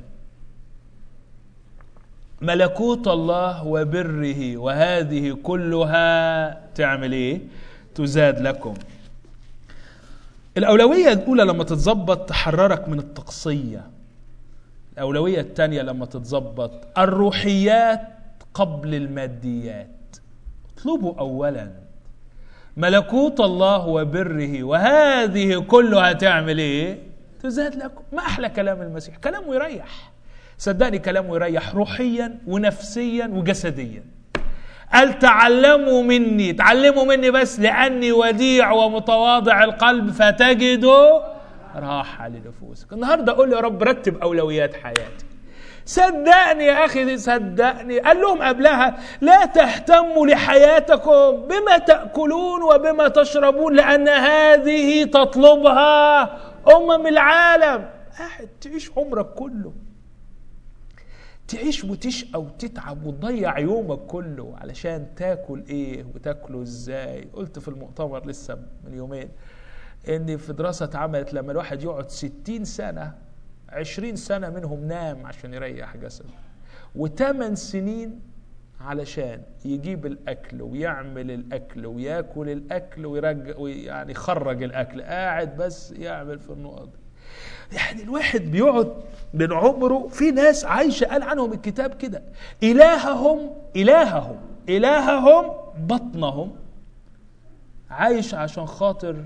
ملكوت الله وبره وهذه كلها تعمل ايه؟ تزاد لكم. الأولوية الأولى لما تتظبط تحررك من التقصية. الأولوية الثانية لما تتظبط الروحيات قبل الماديات. اطلبوا أولا ملكوت الله وبره وهذه كلها تعمل ايه؟ تزاد لكم. ما أحلى كلام المسيح، كلامه يريح، صدقني كلامه يريح روحيا ونفسيا وجسديا. قال تعلموا مني، تعلموا مني بس لأني وديع ومتواضع القلب فتجدوا راحة لنفوسك. النهاردة أقول يا رب رتب أولويات حياتي. صدقني يا أخي صدقني، قال لهم قبلها لا تهتموا لحياتكم بما تأكلون وبما تشربون لأن هذه تطلبها أمم العالم. قاعد تعيش عمرك كله، تعيش وتشقى وتتعب وتضيع يومك كله علشان تاكل ايه وتاكله ازاي. قلت في المؤتمر لسه من يومين ان في دراسة اتعملت لما الواحد يقعد ستين سنة عشرين سنة منهم نام عشان يريح جسده، وثمان سنين علشان يجيب الاكل ويعمل الاكل وياكل الاكل ويرجع ويعني يخرج الاكل، قاعد بس يعمل في النقط دي. يعني الواحد بيقعد من عمره. في ناس عايشة قال عنهم الكتاب كده إلههم إلههم إلههم بطنهم، عايش عشان خاطر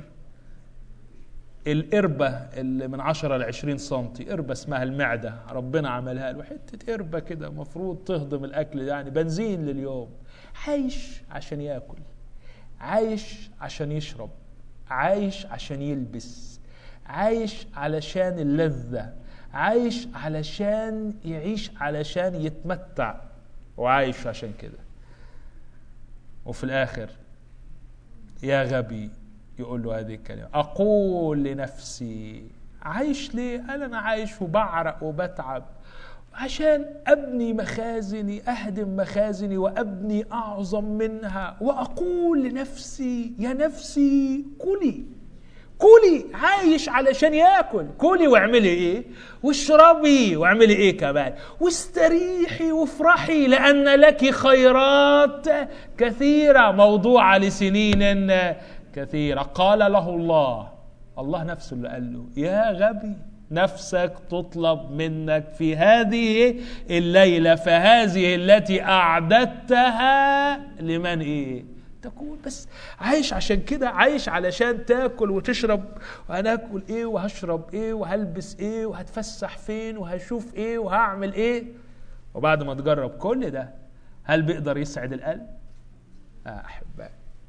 القربة اللي من عشرة لعشرين سنتي، قربة اسمها المعدة ربنا عملها له، حتة قربة كده مفروض تهضم الأكل، يعني بنزين لليوم. عايش عشان يأكل، عايش عشان يشرب، عايش عشان يلبس، عايش علشان اللذة، عايش علشان يعيش علشان يتمتع، وعايش عشان كده. وفي الآخر يا غبي يقول له هذه الكلمة، أقول لنفسي عايش ليه؟ قال أنا عايش وبعرق وبتعب عشان أبني مخازني، أهدم مخازني وأبني أعظم منها، وأقول لنفسي يا نفسي كلي كلي. عايش علشان ياكل، كلي واعملي ايه واشربي واعملي ايه كمان واستريحي وافرحي لأن لك خيرات كثيرة موضوعة لسنين كثيرة. قال له الله، الله نفسه اللي قال له يا غبي نفسك تطلب منك في هذه الليلة فهذه التي أعددتها لمن ايه تكون. بس عايش عشان كده، عايش علشان تاكل وتشرب، وهناكل ايه وهشرب ايه وهلبس ايه وهتفسح فين وهشوف ايه وهعمل ايه. وبعد ما تجرب كل ده هل بيقدر يسعد القلب؟ آه أحبائي.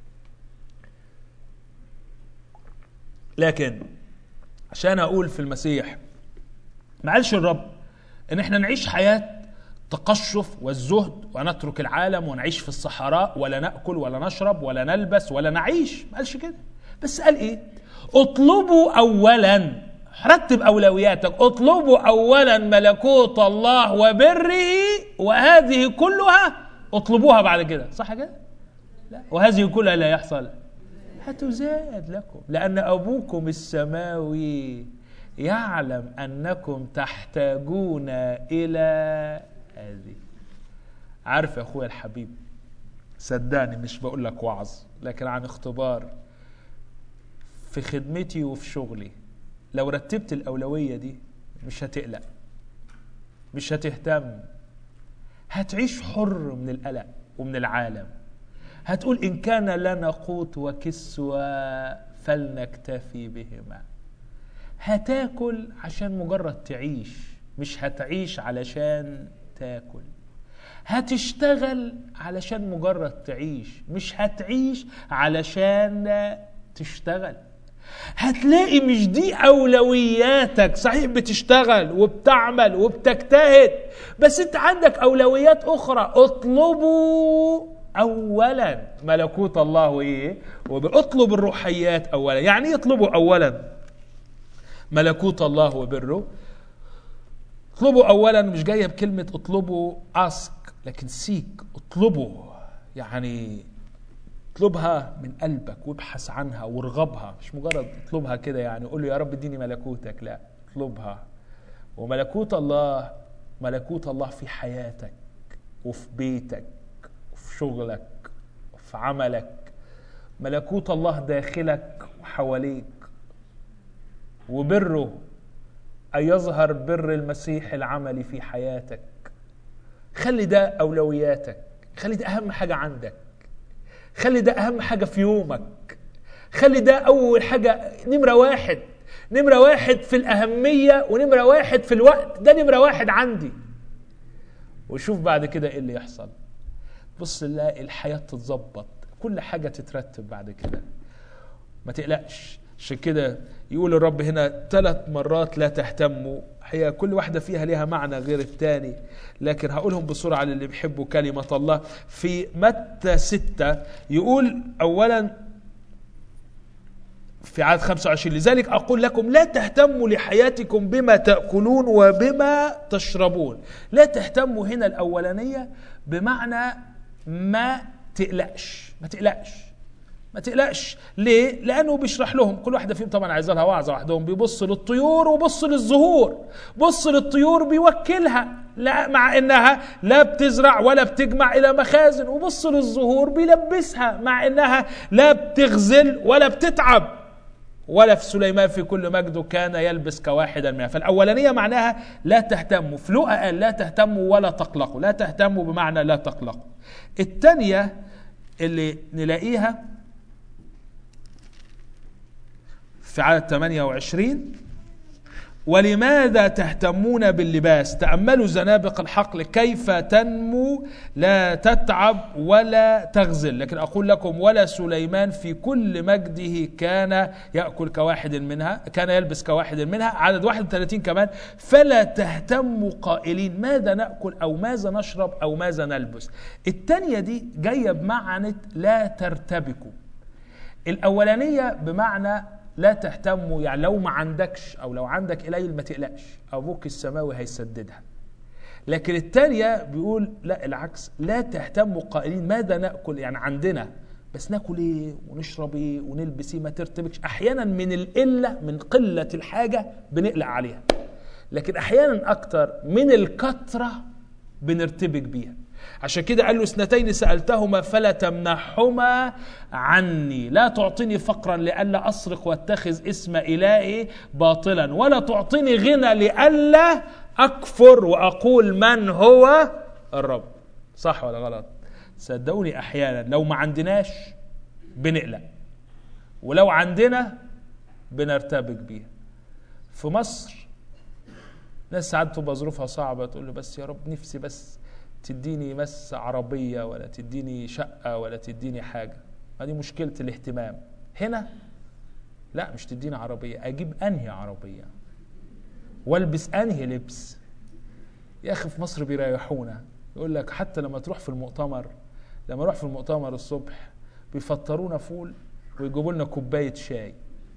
لكن عشان أقول في المسيح ما قالش الرب إن احنا نعيش حياة تقشف والزهد ونترك العالم ونعيش في الصحراء ولا نأكل ولا نشرب ولا نلبس ولا نعيش. ما قالش كده. بس قال ايه؟ اطلبوا اولا، رتب اولوياتك، اطلبوا اولا ملكوت الله وبره وهذه كلها اطلبوها بعد كده. صح كده؟ لا، وهذه كلها لا يحصل هتزاد لكم، لان ابوكم السماوي يعلم انكم تحتاجون الى هذه. عارف يا اخويا الحبيب، صدقني مش بقول لك وعظ لكن عن اختبار في خدمتي وفي شغلي، لو رتبت الأولوية دي مش هتقلق، مش هتهتم، هتعيش حر من القلق ومن العالم. هتقول إن كان لنا قوت وكسوة فلنكتفي بهما. هتاكل عشان مجرد تعيش، مش هتعيش علشان تاكل. هتشتغل علشان مجرد تعيش، مش هتعيش علشان تشتغل. هتلاقي مش دي أولوياتك. صحيح بتشتغل وبتعمل وبتجتهد، بس انت عندك أولويات أخرى. اطلبوا أولا ملكوت الله وإيه؟ وباطلب الروحيات أولا. يعني يطلبوا أولا ملكوت الله وبره. اطلبوا أولا مش جاية بكلمة اطلبوا ask لكن سيك. اطلبوا يعني اطلبها من قلبك وابحث عنها وارغبها، مش مجرد اطلبها كده يعني قول له يا رب اديني ملكوتك، لا، اطلبها. وملكوت الله، ملكوت الله في حياتك وفي بيتك وفي شغلك وفي عملك. ملكوت الله داخلك وحواليك. وبره أن يظهر بر المسيح العملي في حياتك. خلي ده أولوياتك، خلي ده أهم حاجة عندك، خلي ده أهم حاجة في يومك، خلي ده أول حاجة، نمرة واحد، نمرة واحد في الأهمية ونمرة واحد في الوقت. ده نمرة واحد عندي. وشوف بعد كده إيه اللي يحصل. بص نلاقي الحياة تتظبط، كل حاجة تترتب بعد كده. ما تقلقش. عشان كده يقول الرب هنا ثلاث مرات لا تهتموا. هي كل واحدة فيها لها معنى غير الثاني، لكن هقولهم بسرعة للي بيحبوا كلمة الله. في متى ستة يقول أولا في عدد خمسة وعشرين لذلك أقول لكم لا تهتموا لحياتكم بما تأكلون وبما تشربون. لا تهتموا هنا الأولانية بمعنى ما تقلقش، ما تقلقش ما تقلقش. ليه؟ لأنه بيشرح لهم، كل واحدة فيهم طبعا عايزة لها وعظة وحدهم. بيبص للطيور وبص للزهور. بص للطيور بيوكلها لا مع إنها لا بتزرع ولا بتجمع إلى مخازن، وبص للزهور بيلبسها مع إنها لا بتغزل ولا بتتعب. ولا في سليمان في كل مجده كان يلبس كواحدا منها. فالأولانية معناها لا تهتموا. في لوقا قال لا تهتموا ولا تقلقوا. لا تهتموا بمعنى لا تقلقوا. الثانية اللي نلاقيها في عدد ثمانية وعشرين ولماذا تهتمون باللباس؟ تأملوا زنابق الحقل كيف تنمو، لا تتعب ولا تغزل. لكن أقول لكم ولا سليمان في كل مجده كان يأكل كواحد منها، كان يلبس كواحد منها. عدد واحد وثلاثين كمان فلا تهتموا قائلين ماذا نأكل أو ماذا نشرب أو ماذا نلبس. الثانية دي جاية بمعنى لا ترتبكوا. الأولانية بمعنى لا تهتموا، يعني لو ما عندكش أو لو عندك قليل ما تقلقش، أبوك السماوي هيسددها. لكن الثانية بيقول لا العكس، لا تهتموا قائلين ماذا نأكل، يعني عندنا بس نأكل ايه ونشرب ايه ونلبس ايه. ما ترتبكش. أحيانا من القلة، من قلة الحاجة بنقلق عليها، لكن أحيانا أكتر من الكثرة بنرتبك بيها. عشان كده قال له اثنتين سألتهما فلا تمنحهما عني، لا تعطيني فقرا لئلا أسرق واتخذ اسم إلهي باطلا، ولا تعطيني غنى لئلا أكفر وأقول من هو الرب. صح ولا غلط؟ صدقوني أحيانا لو ما عندناش بنقلق، ولو عندنا بنرتبك بيها. في مصر ناس ساعات تبقى ظروفها صعبة تقول له بس يا رب نفسي بس تديني بس عربية ولا تديني شقة ولا تديني حاجة. ما دي مشكلة الاهتمام. هنا لا، مش تديني عربية، أجيب أنهي عربية والبس أنهي لبس. يا أخي في مصر بيريحونا، يقول لك حتى لما تروح في المؤتمر، لما اروح في المؤتمر الصبح بيفطرونا فول ويجيبوا لنا كوباية شاي.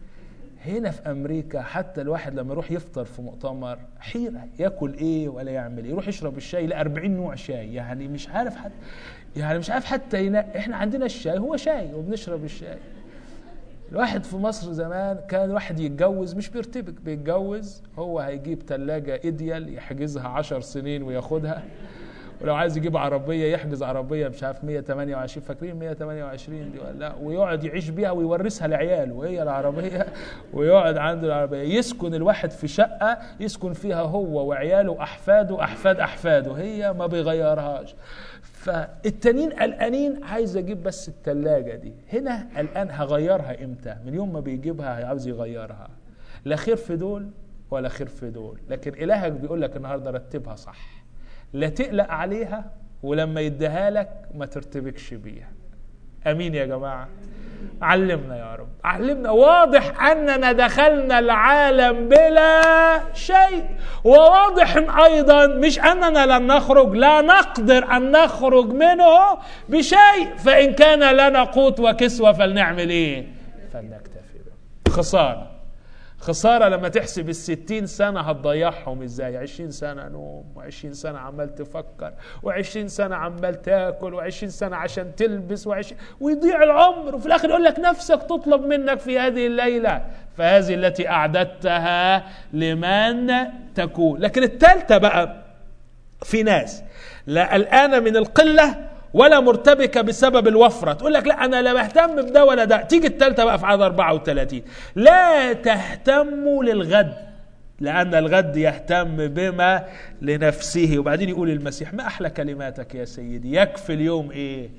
هنا في أمريكا حتى الواحد لما يروح يفطر في مؤتمر حيرة يأكل إيه ولا يعمل إيه، يروح يشرب الشاي لا أربعين نوع شاي، يعني مش عارف حتى يعني مش عارف حتى ينقي. إحنا عندنا الشاي هو شاي وبنشرب الشاي. الواحد في مصر زمان كان واحد يتجوز مش بيرتبك، بيتجوز هو هيجيب تلاجة إيديال يحجزها عشر سنين وياخدها، ولو عايز يجيب عربية يحجز عربية مش عارف مية وتمانية وعشرين، فاكرين مية وتمانية وعشرين دي ولا لا، ويقعد يعيش بيها ويورثها لعياله وهي العربية، ويقعد عنده العربية. يسكن الواحد في شقة يسكن فيها هو وعياله وأحفاده أحفاد أحفاده، هي ما بيغيرهاش. فالتانيين قلقانين عايز اجيب بس التلاجة دي، هنا قلقان هغيرها امتى؟ من يوم ما بيجيبها عاوز يغيرها. لا خير في دول ولا خير في دول، لكن إلهك بيقول لك النهارده رتبها صح، لا تقلق عليها ولما يديها لك ما ترتبكش بيها. امين يا جماعه. علمنا يا رب، علمنا. واضح اننا دخلنا العالم بلا شيء، وواضح ايضا مش اننا لن نخرج، لا نقدر ان نخرج منه بشيء. فان كان لنا قوت وكسوة فلنعمل ايه؟ فلنكتفي به. خساره خسارة لما تحسب الستين سنة هتضيعهم ازاي؟ عشرين سنة نوم، وعشرين سنة عمال تفكر، وعشرين سنة عمال تاكل، وعشرين سنة عشان تلبس، وعشرين ويضيع العمر، وفي الاخر يقول لك نفسك تطلب منك في هذه الليلة فهذه التي اعددتها لمن تكون. لكن الثالثة بقى، في ناس لا قلقانة من القلة ولا مرتبكة بسبب الوفرة، تقول لك لا أنا لا بهتم بده ولا ده. تيجي الثالثة بقى في عدد أربعة وثلاثين، لا تهتموا للغد لأن الغد يهتم بما لنفسه. وبعدين يقول المسيح ما أحلى كلماتك يا سيدي، يكفي اليوم إيه؟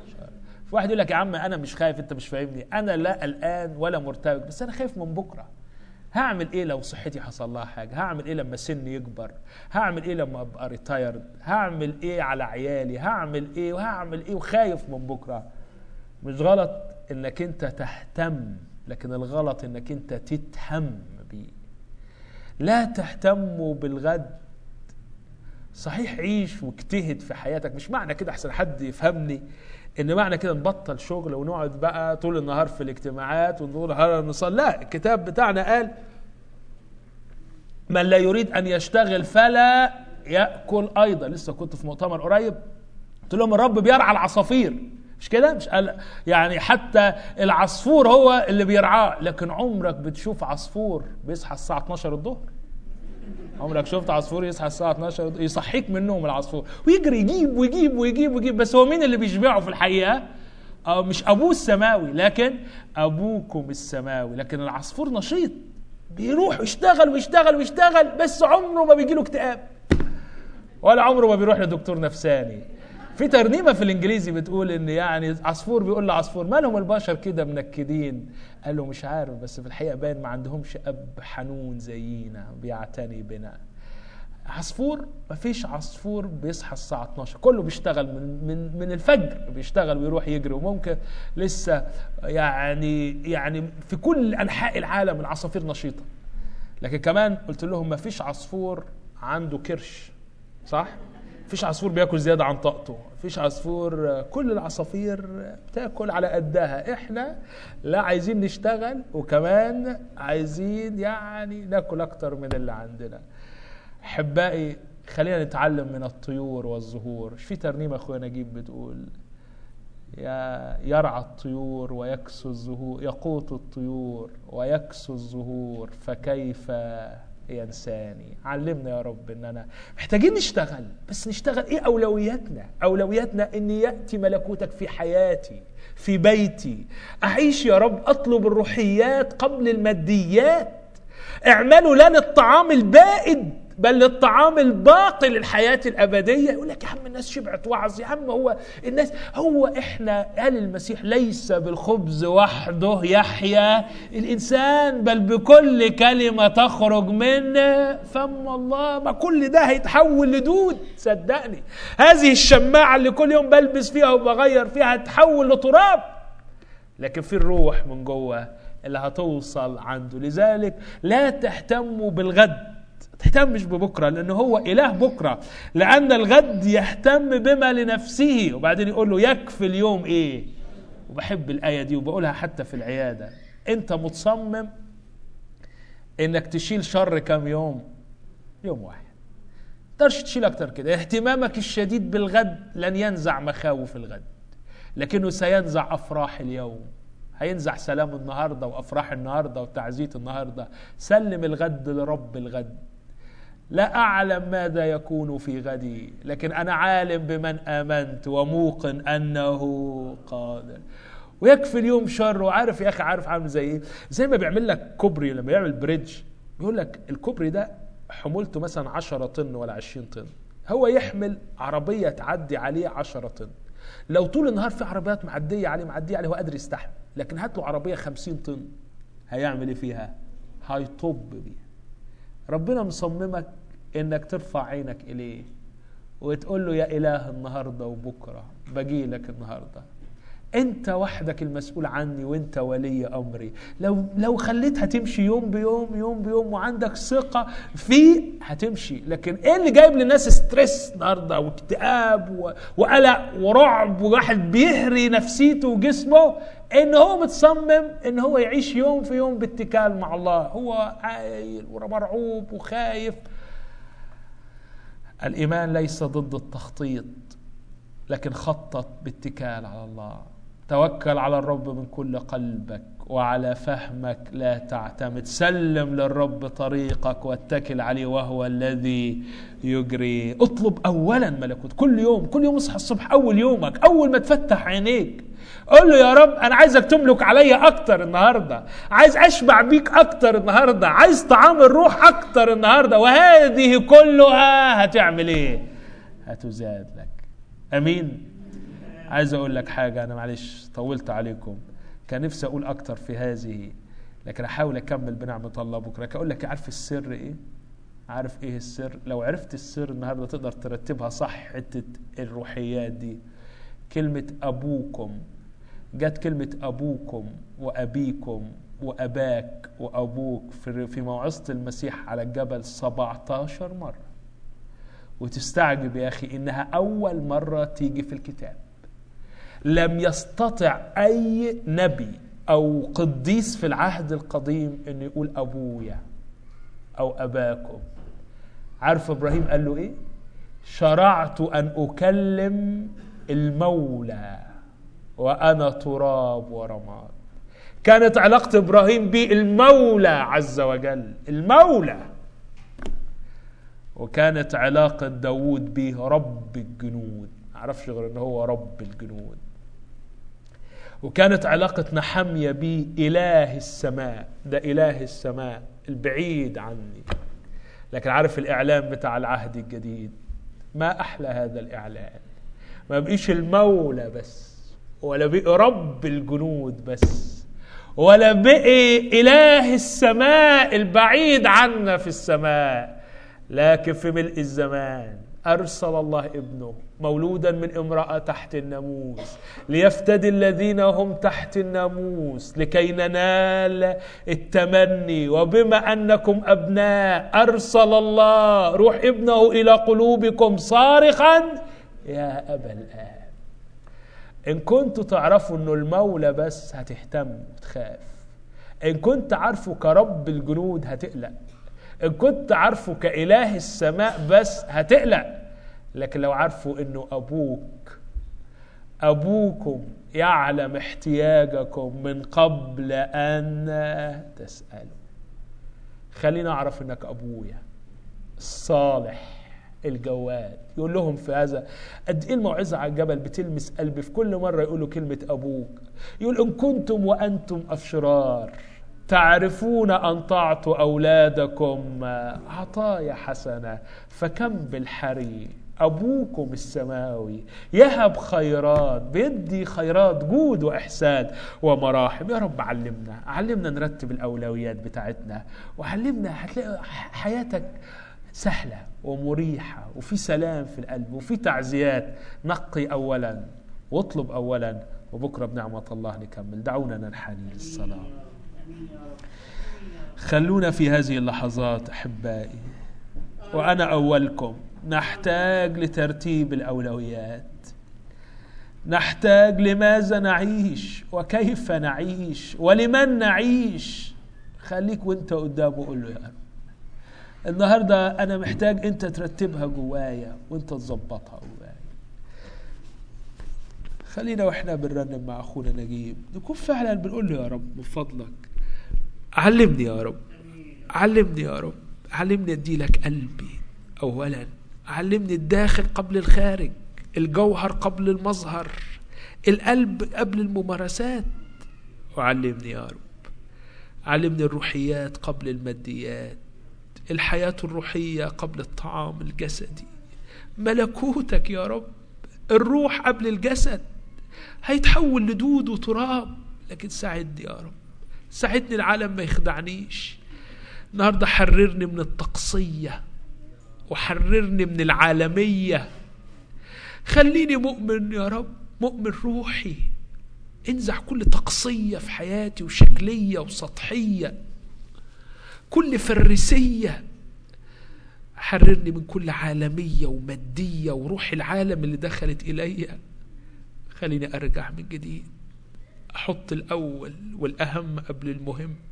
في واحد يقول لك يا عم أنا مش خايف، أنت مش فاهمني، أنا لا قلقان ولا مرتبك، بس أنا خايف من بكرة. هعمل ايه لو صحتي حصل لها حاجه؟ هعمل ايه لما سني يكبر؟ هعمل ايه لما ابقى ريتايرد؟ هعمل ايه على عيالي؟ هعمل ايه وهعمل ايه وخايف من بكره. مش غلط انك انت تهتم، لكن الغلط انك انت تتهم بيه. لا تهتموا بالغد. صحيح عيش واجتهد في حياتك، مش معنى كده احسن حد يفهمني ان معنى كده نبطل شغل ونقعد بقى طول النهار في الاجتماعات ونقول هذا نصلي. لا، الكتاب بتاعنا قال من لا يريد ان يشتغل فلا يأكل ايضا. لسه كنت في مؤتمر قريب قلت لهم الرب بيرعى العصافير، مش كده؟ مش قال يعني حتى العصفور هو اللي بيرعاه، لكن عمرك بتشوف عصفور بيصحى الساعة اتناشر الظهر؟ عمرك شفت عصفور يصحى الساعة اتناشر يصحيك من النوم العصفور ويجري يجيب ويجيب ويجيب ويجيب؟ بس هو مين اللي بيشبعه في الحقيقة؟ أو مش أبوه السماوي، لكن أبوكم السماوي. لكن العصفور نشيط بيروح يشتغل ويشتغل ويشتغل، بس عمره ما بيجيله اكتئاب ولا عمره ما بيروح لدكتور نفساني. في ترنيمة في الانجليزي بتقول ان يعني عصفور بيقول لعصفور مالهم البشر كده منكدين؟ قال له مش عارف، بس في الحقيقة باين ما عندهمش اب حنون زينا بيعتني بنا. عصفور ما فيش عصفور بيصحى الساعة اتناشر، كله بيشتغل من من من الفجر، بيشتغل ويروح يجري، وممكن لسه يعني يعني في كل انحاء العالم العصافير نشيطة. لكن كمان قلت لهم ما فيش عصفور عنده كرش، صح؟ فيش عصفور بياكل زيادة عن طاقته، فيش عصفور، كل العصافير بتاكل على قدها. احنا لا عايزين نشتغل وكمان عايزين يعني ناكل اكتر من اللي عندنا. احبائي خلينا نتعلم من الطيور والزهور. في ترنيمة اخويا نجيب بتقول يا يرعى الطيور ويكسو الزهور، يقوت الطيور ويكسو الزهور فكيف ينساني. علمنا يا رب اننا محتاجين نشتغل، بس نشتغل ايه اولوياتنا؟ اولوياتنا ان يأتي ملكوتك في حياتي، في بيتي، اعيش يا رب، اطلب الروحيات قبل الماديات. اعملوا لا للطعام البائد بل للطعام الباقي للحياة الأبدية. يقول لك يا عم الناس شبعت وعظ، يا عم هو الناس هو إحنا قال المسيح ليس بالخبز وحده يحيا الإنسان بل بكل كلمة تخرج من فم الله. ما كل ده هيتحول لدود، صدقني. هذه الشماعة اللي كل يوم بلبس فيها وبغير فيها هتحول لتراب، لكن في الروح من جوه اللي هتوصل عنده. لذلك لا تهتموا بالغد، تهتمش ببكرة، لأنه هو إله بكرة، لأن الغد يهتم بما لنفسه. وبعدين يقول له يكفي اليوم إيه؟ وبحب الآية دي وبقولها حتى في العيادة، أنت متصمم إنك تشيل شر كم يوم؟ يوم واحد. تقدرش تشيل أكتر كده. اهتمامك الشديد بالغد لن ينزع مخاوف الغد، لكنه سينزع أفراح اليوم. هينزع سلام النهاردة وأفراح النهاردة وتعزية النهاردة. سلم الغد لرب الغد. لا أعلم ماذا يكون في غدي، لكن أنا عالم بمن آمنت وموقن أنه قادر. ويكفي اليوم شر. وعارف يا أخي، عارف عامل زي إيه؟ زي ما بيعمل لك كوبري، لما يعمل بريدج يقول لك الكوبري ده حمولته مثلا عشرة طن ولا عشرين طن، هو يحمل عربية تعدي عليه عشرة طن. لو طول النهار في عربيات معدية عليه معدية عليه هو قادر يستحمل، لكن هات له عربية خمسين طن هيعمل إيه فيها؟ هيطب بيها. ربنا مصممك إنك ترفع عينك إليه وتقول له يا إله النهاردة وبكرة باجي لك النهاردة، أنت وحدك المسؤول عني وأنت ولي أمري. لو لو خليتها تمشي يوم بيوم يوم بيوم وعندك ثقة فيه هتمشي. لكن إيه اللي جايب للناس ستريس النهاردة واكتئاب وقلق ورعب وواحد بيهري نفسيته وجسمه؟ إن هو متصمم إن هو يعيش يوم في يوم باتكال مع الله. هو عايل ومرعوب وخايف. الإيمان ليس ضد التخطيط، لكن خطط باتكال على الله. توكل على الرب من كل قلبك وعلى فهمك لا تعتمد. سلم للرب طريقك واتكل عليه وهو الذي يجري. اطلب أولا ملكوت. كل يوم كل يوم اصحى الصبح، أول يومك أول ما تفتح عينيك قول له يا رب أنا عايزك تملك عليا أكتر النهاردة، عايز أشبع بيك أكتر النهاردة، عايز طعام الروح أكتر النهاردة، وهذه كلها هتعمل إيه؟ هتزاد لك. أمين. عايز أقول لك حاجة، أنا معلش طولت عليكم، كان نفسي أقول أكتر في هذه، لكن أحاول أكمل بنعمة الله بكرة. أقول لك عارف السر إيه؟ عارف إيه السر؟ لو عرفت السر النهاردة تقدر ترتبها صح. حتة الروحيات دي كلمة أبوكم، جت كلمة أبوكم وأبيكم وأباك وأبوك في موعظة المسيح على الجبل سبعتاشر مرة. وتستعجب يا أخي إنها أول مرة تيجي في الكتاب. لم يستطع أي نبي أو قديس في العهد القديم إنه يقول أبويا أو أباكم. عارف إبراهيم قال له إيه؟ شرعت أن أكلم المولى وأنا تراب ورماد. كانت علاقة إبراهيم بالمولى عز وجل، المولى. وكانت علاقة داود به رب الجنود، معرفش غير أنه هو رب الجنود. وكانت علاقة نحمية به إله السماء، ده إله السماء البعيد عني. لكن عارف الإعلان بتاع العهد الجديد، ما أحلى هذا الإعلان. ما بقيش المولى بس، ولا بقي رب الجنود بس، ولا بقي إله السماء البعيد عنا في السماء، لكن في ملء الزمان أرسل الله ابنه مولودا من امرأة تحت الناموس ليفتدي الذين هم تحت الناموس لكي ننال التمني. وبما أنكم أبناء أرسل الله روح ابنه إلى قلوبكم صارخا يا أبا الآب. إن كنتوا تعرفوا أنه المولى بس هتهتم وتخاف. إن كنت عارفه كرب الجنود هتقلق. إن كنت عارفه كإله السماء بس هتقلق. لكن لو عارفه أنه أبوك، أبوكم يعلم احتياجكم من قبل أن تسألوا. خلينا أعرف أنك أبويا الصالح الجواد. يقول لهم في هذا قد ايه الموعظه على الجبل بتلمس قلبي. في كل مره يقولوا كلمه ابوك. يقول ان كنتم وانتم اشرار تعرفون ان تعطوا اولادكم عطايا حسنه فكم بالحري ابوكم السماوي يهب خيرات، بيدي خيرات جود واحسان ومراحم. يا رب علمنا علمنا نرتب الاولويات بتاعتنا، وعلمنا هتلاقي حياتك سهلة ومريحة وفي سلام في القلب وفي تعزيات. نقي أولا واطلب أولا، وبكرة بنعمة الله نكمل. دعونا ننحني للصلاة. خلونا في هذه اللحظات أحبائي وأنا أولكم نحتاج لترتيب الأولويات. نحتاج لماذا نعيش وكيف نعيش ولمن نعيش. خليك وانت قدامه قول له يا رب النهاردة أنا محتاج أنت ترتبها جوايا وأنت تظبطها جوايا. خلينا وإحنا بنرنم مع أخونا نجيب نكون فعلا بنقول له يا رب من فضلك علمني يا رب، علمني يا رب، علمني أدي لك قلبي أولا، علمني الداخل قبل الخارج، الجوهر قبل المظهر، القلب قبل الممارسات. وعلمني يا رب، علمني الروحيات قبل الماديات، الحياة الروحية قبل الطعام الجسدي، ملكوتك يا رب. الروح قبل الجسد هيتحول لدود وتراب، لكن ساعدني يا رب، ساعدني العالم ما يخدعنيش. النهاردة حررني من التقصية وحررني من العالمية، خليني مؤمن يا رب، مؤمن روحي. انزع كل تقصية في حياتي وشكلية وسطحية، كل فرسية. حررني من كل عالمية ومادية وروح العالم اللي دخلت إلي. خليني أرجع من جديد، أحط الأول والأهم قبل المهم.